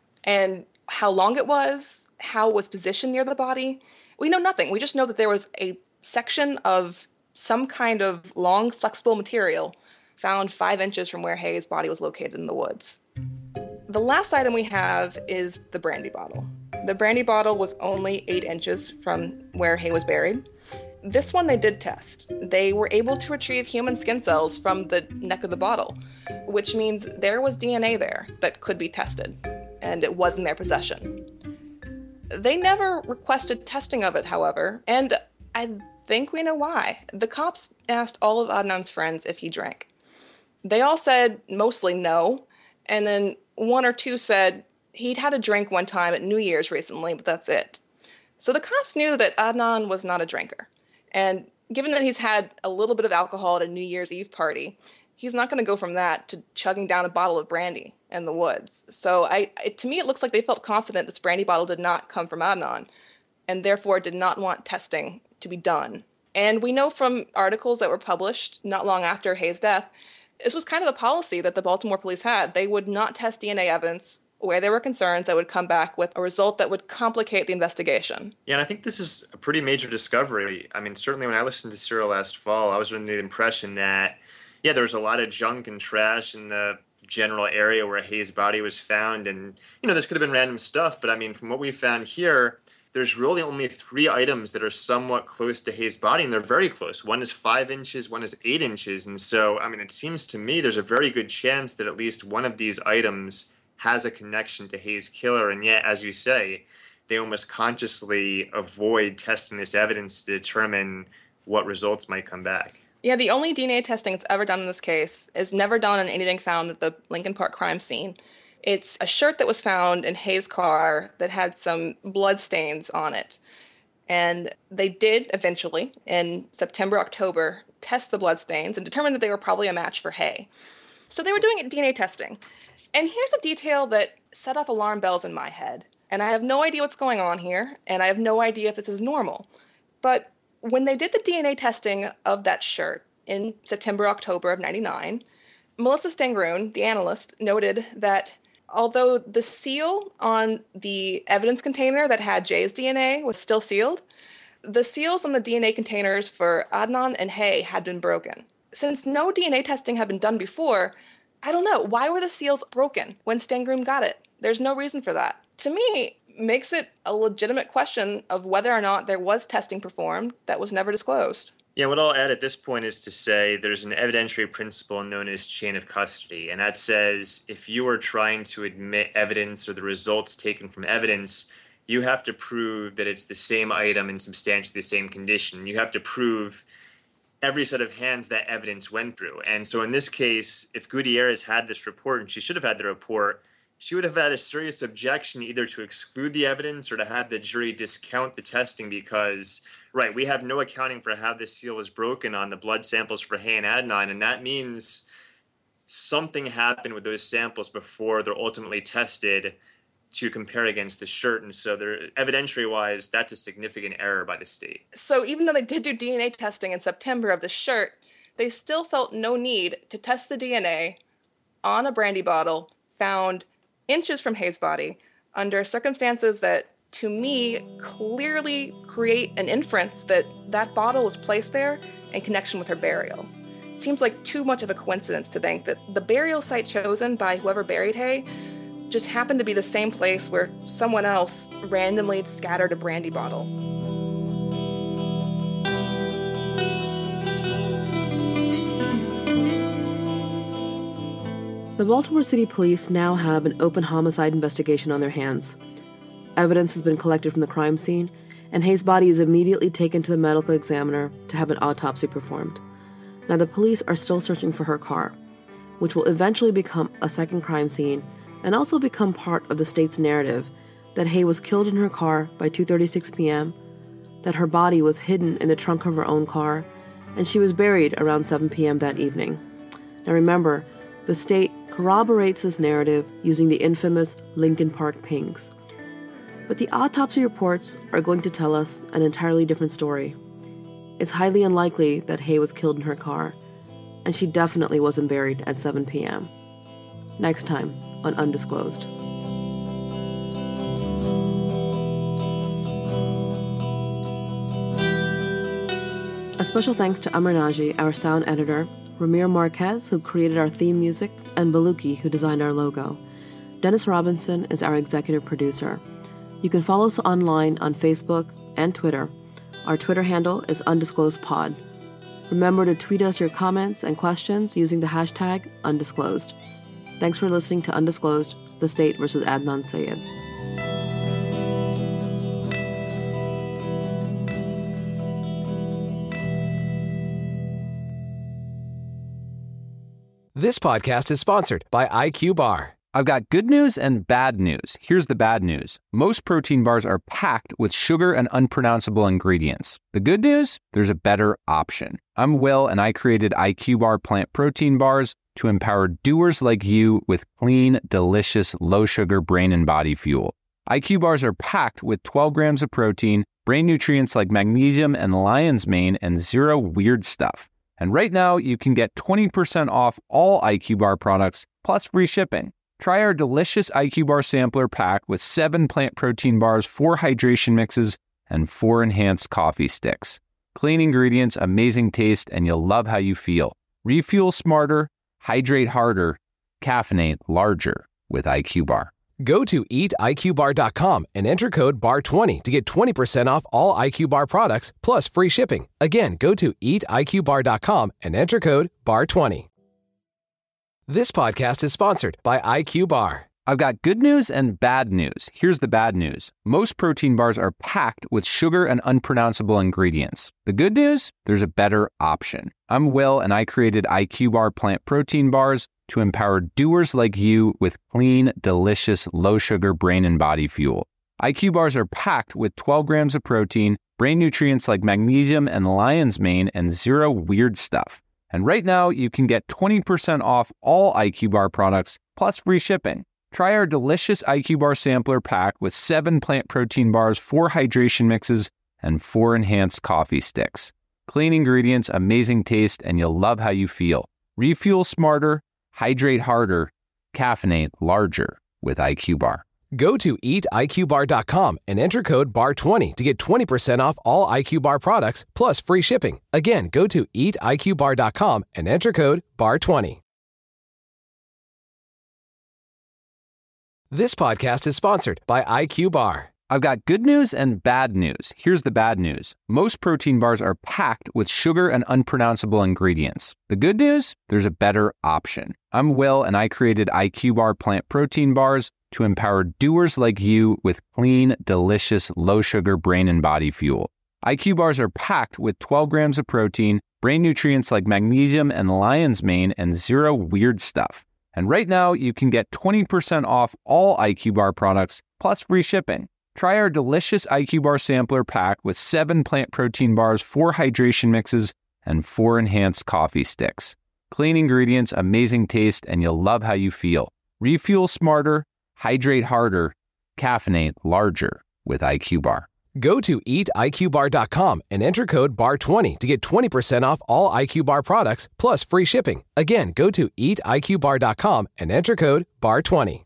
And how long it was, how it was positioned near the body, we know nothing. We just know that there was a section of some kind of long, flexible material found five inches from where Hayes' body was located in the woods. The last item we have is the brandy bottle. The brandy bottle was only eight inches from where Hay was buried. This one they did test. They were able to retrieve human skin cells from the neck of the bottle, which means there was D N A there that could be tested, and it was in their possession. They never requested testing of it, however, and I think we know why. The cops asked all of Adnan's friends if he drank. They all said mostly no, and then one or two said he'd had a drink one time at New Year's recently, but that's it. So the cops knew that Adnan was not a drinker. And given that he's had a little bit of alcohol at a New Year's Eve party, he's not going to go from that to chugging down a bottle of brandy in the woods. So I, it, to me, it looks like they felt confident this brandy bottle did not come from Adnan, and therefore did not want testing to be done. And we know from articles that were published not long after Hayes' death, this was kind of the policy that the Baltimore police had. They would not test D N A evidence where there were concerns that would come back with a result that would complicate the investigation. Yeah, and I think this is a pretty major discovery. I mean, certainly when I listened to Serial last fall, I was under the impression that, yeah, there was a lot of junk and trash in the general area where Hayes' body was found. And, you know, this could have been random stuff. But, I mean, from what we found here, there's really only three items that are somewhat close to Hayes' body, and they're very close. One is five inches, one is eight inches. And so, I mean, it seems to me there's a very good chance that at least one of these items has a connection to Hayes' killer. And yet, as you say, they almost consciously avoid testing this evidence to determine what results might come back. Yeah, the only D N A testing that's ever done in this case is never done on anything found at the Lincoln Park crime scene. It's a shirt that was found in Hayes' car that had some blood stains on it. And they did eventually, in September, October, test the bloodstains and determined that they were probably a match for Hay. So they were doing D N A testing. And here's a detail that set off alarm bells in my head. And I have no idea what's going on here, and I have no idea if this is normal. But when they did the D N A testing of that shirt in September, October of ninety-nine, Melissa Stangroon, the analyst, noted that although the seal on the evidence container that had Jay's D N A was still sealed, the seals on the D N A containers for Adnan and Hay had been broken. Since no D N A testing had been done before, I don't know, why were the seals broken when Stangroon got it? There's no reason for that. To me, makes it a legitimate question of whether or not there was testing performed that was never disclosed. Yeah, what I'll add at this point is to say there's an evidentiary principle known as chain of custody, and that says if you are trying to admit evidence or the results taken from evidence, you have to prove that it's the same item in substantially the same condition. You have to prove every set of hands that evidence went through. And so in this case, if Gutierrez had this report, and she should have had the report, she would have had a serious objection either to exclude the evidence or to have the jury discount the testing because, right, we have no accounting for how this seal was broken on the blood samples for Hay and Adnan, and that means something happened with those samples before they're ultimately tested to compare against the shirt. And so they're, evidentiary-wise, that's a significant error by the state. So even though they did do D N A testing in September of the shirt, they still felt no need to test the D N A on a brandy bottle found inches from Hay's body under circumstances that, to me, clearly create an inference that that bottle was placed there in connection with her burial. It seems like too much of a coincidence to think that the burial site chosen by whoever buried Hay just happened to be the same place where someone else randomly scattered a brandy bottle. The Baltimore City Police now have an open homicide investigation on their hands. Evidence has been collected from the crime scene, and Hay's body is immediately taken to the medical examiner to have an autopsy performed. Now, the police are still searching for her car, which will eventually become a second crime scene and also become part of the state's narrative that Hay was killed in her car by two thirty-six p.m., that her body was hidden in the trunk of her own car, and she was buried around seven p.m. that evening. Now remember, the state corroborates this narrative using the infamous Lincoln Park pings. But the autopsy reports are going to tell us an entirely different story. It's highly unlikely that Hay was killed in her car, and she definitely wasn't buried at seven p.m. Next time on Undisclosed. A special thanks to Amr Naji, our sound editor, Ramir Marquez, who created our theme music, and Baluki, who designed our logo. Dennis Robinson is our executive producer. You can follow us online on Facebook and Twitter. Our Twitter handle is undisclosedpod. Remember to tweet us your comments and questions using the hashtag undisclosed. Thanks for listening to Undisclosed, The State versus Adnan Syed. This podcast is sponsored by I Q Bar. I've got good news and bad news. Here's the bad news. Most protein bars are packed with sugar and unpronounceable ingredients. The good news? There's a better option. I'm Will, and I created I Q Bar plant protein bars to empower doers like you with clean, delicious, low-sugar brain and body fuel. I Q Bars are packed with twelve grams of protein, brain nutrients like magnesium and lion's mane, and zero weird stuff. And right now, you can get twenty percent off all I Q Bar products, plus free shipping. Try our delicious I Q Bar sampler pack with seven plant protein bars, four hydration mixes, and four enhanced coffee sticks. Clean ingredients, amazing taste, and you'll love how you feel. Refuel smarter, hydrate harder, caffeinate larger with I Q Bar. Go to eat I Q bar dot com and enter code B A R twenty to get twenty percent off all I Q Bar products, plus free shipping. Again, go to eat I Q bar dot com and enter code B A R twenty. This podcast is sponsored by I Q Bar. I've got good news and bad news. Here's the bad news. Most protein bars are packed with sugar and unpronounceable ingredients. The good news? There's a better option. I'm Will, and I created I Q Bar plant protein bars to empower doers like you with clean, delicious, low-sugar brain and body fuel. I Q Bars are packed with twelve grams of protein, brain nutrients like magnesium and lion's mane, and zero weird stuff. And right now, you can get twenty percent off all I Q Bar products, plus free shipping. Try our delicious I Q Bar sampler pack with seven plant protein bars, four hydration mixes, and four enhanced coffee sticks. Clean ingredients, amazing taste, and you'll love how you feel. Refuel smarter, hydrate harder, caffeinate larger with I Q Bar. Go to eat I Q bar dot com and enter code B A R twenty to get twenty percent off all I Q Bar products, plus free shipping. Again, go to eat I Q bar dot com and enter code B A R twenty. This podcast is sponsored by I Q Bar. I've got good news and bad news. Here's the bad news. Most protein bars are packed with sugar and unpronounceable ingredients. The good news? There's a better option. I'm Will, and I created I Q Bar plant protein bars to empower doers like you with clean, delicious, low-sugar brain and body fuel. I Q Bars are packed with twelve grams of protein, brain nutrients like magnesium and lion's mane, and zero weird stuff. And right now, you can get twenty percent off all I Q Bar products, plus free shipping. Try our delicious I Q Bar sampler pack with seven plant protein bars, four hydration mixes, and four enhanced coffee sticks. Clean ingredients, amazing taste, and you'll love how you feel. Refuel smarter, hydrate harder, caffeinate larger with I Q Bar. Go to eat I Q bar dot com and enter code B A R twenty to get twenty percent off all I Q Bar products, plus free shipping. Again, go to eat I Q bar dot com and enter code B A R twenty.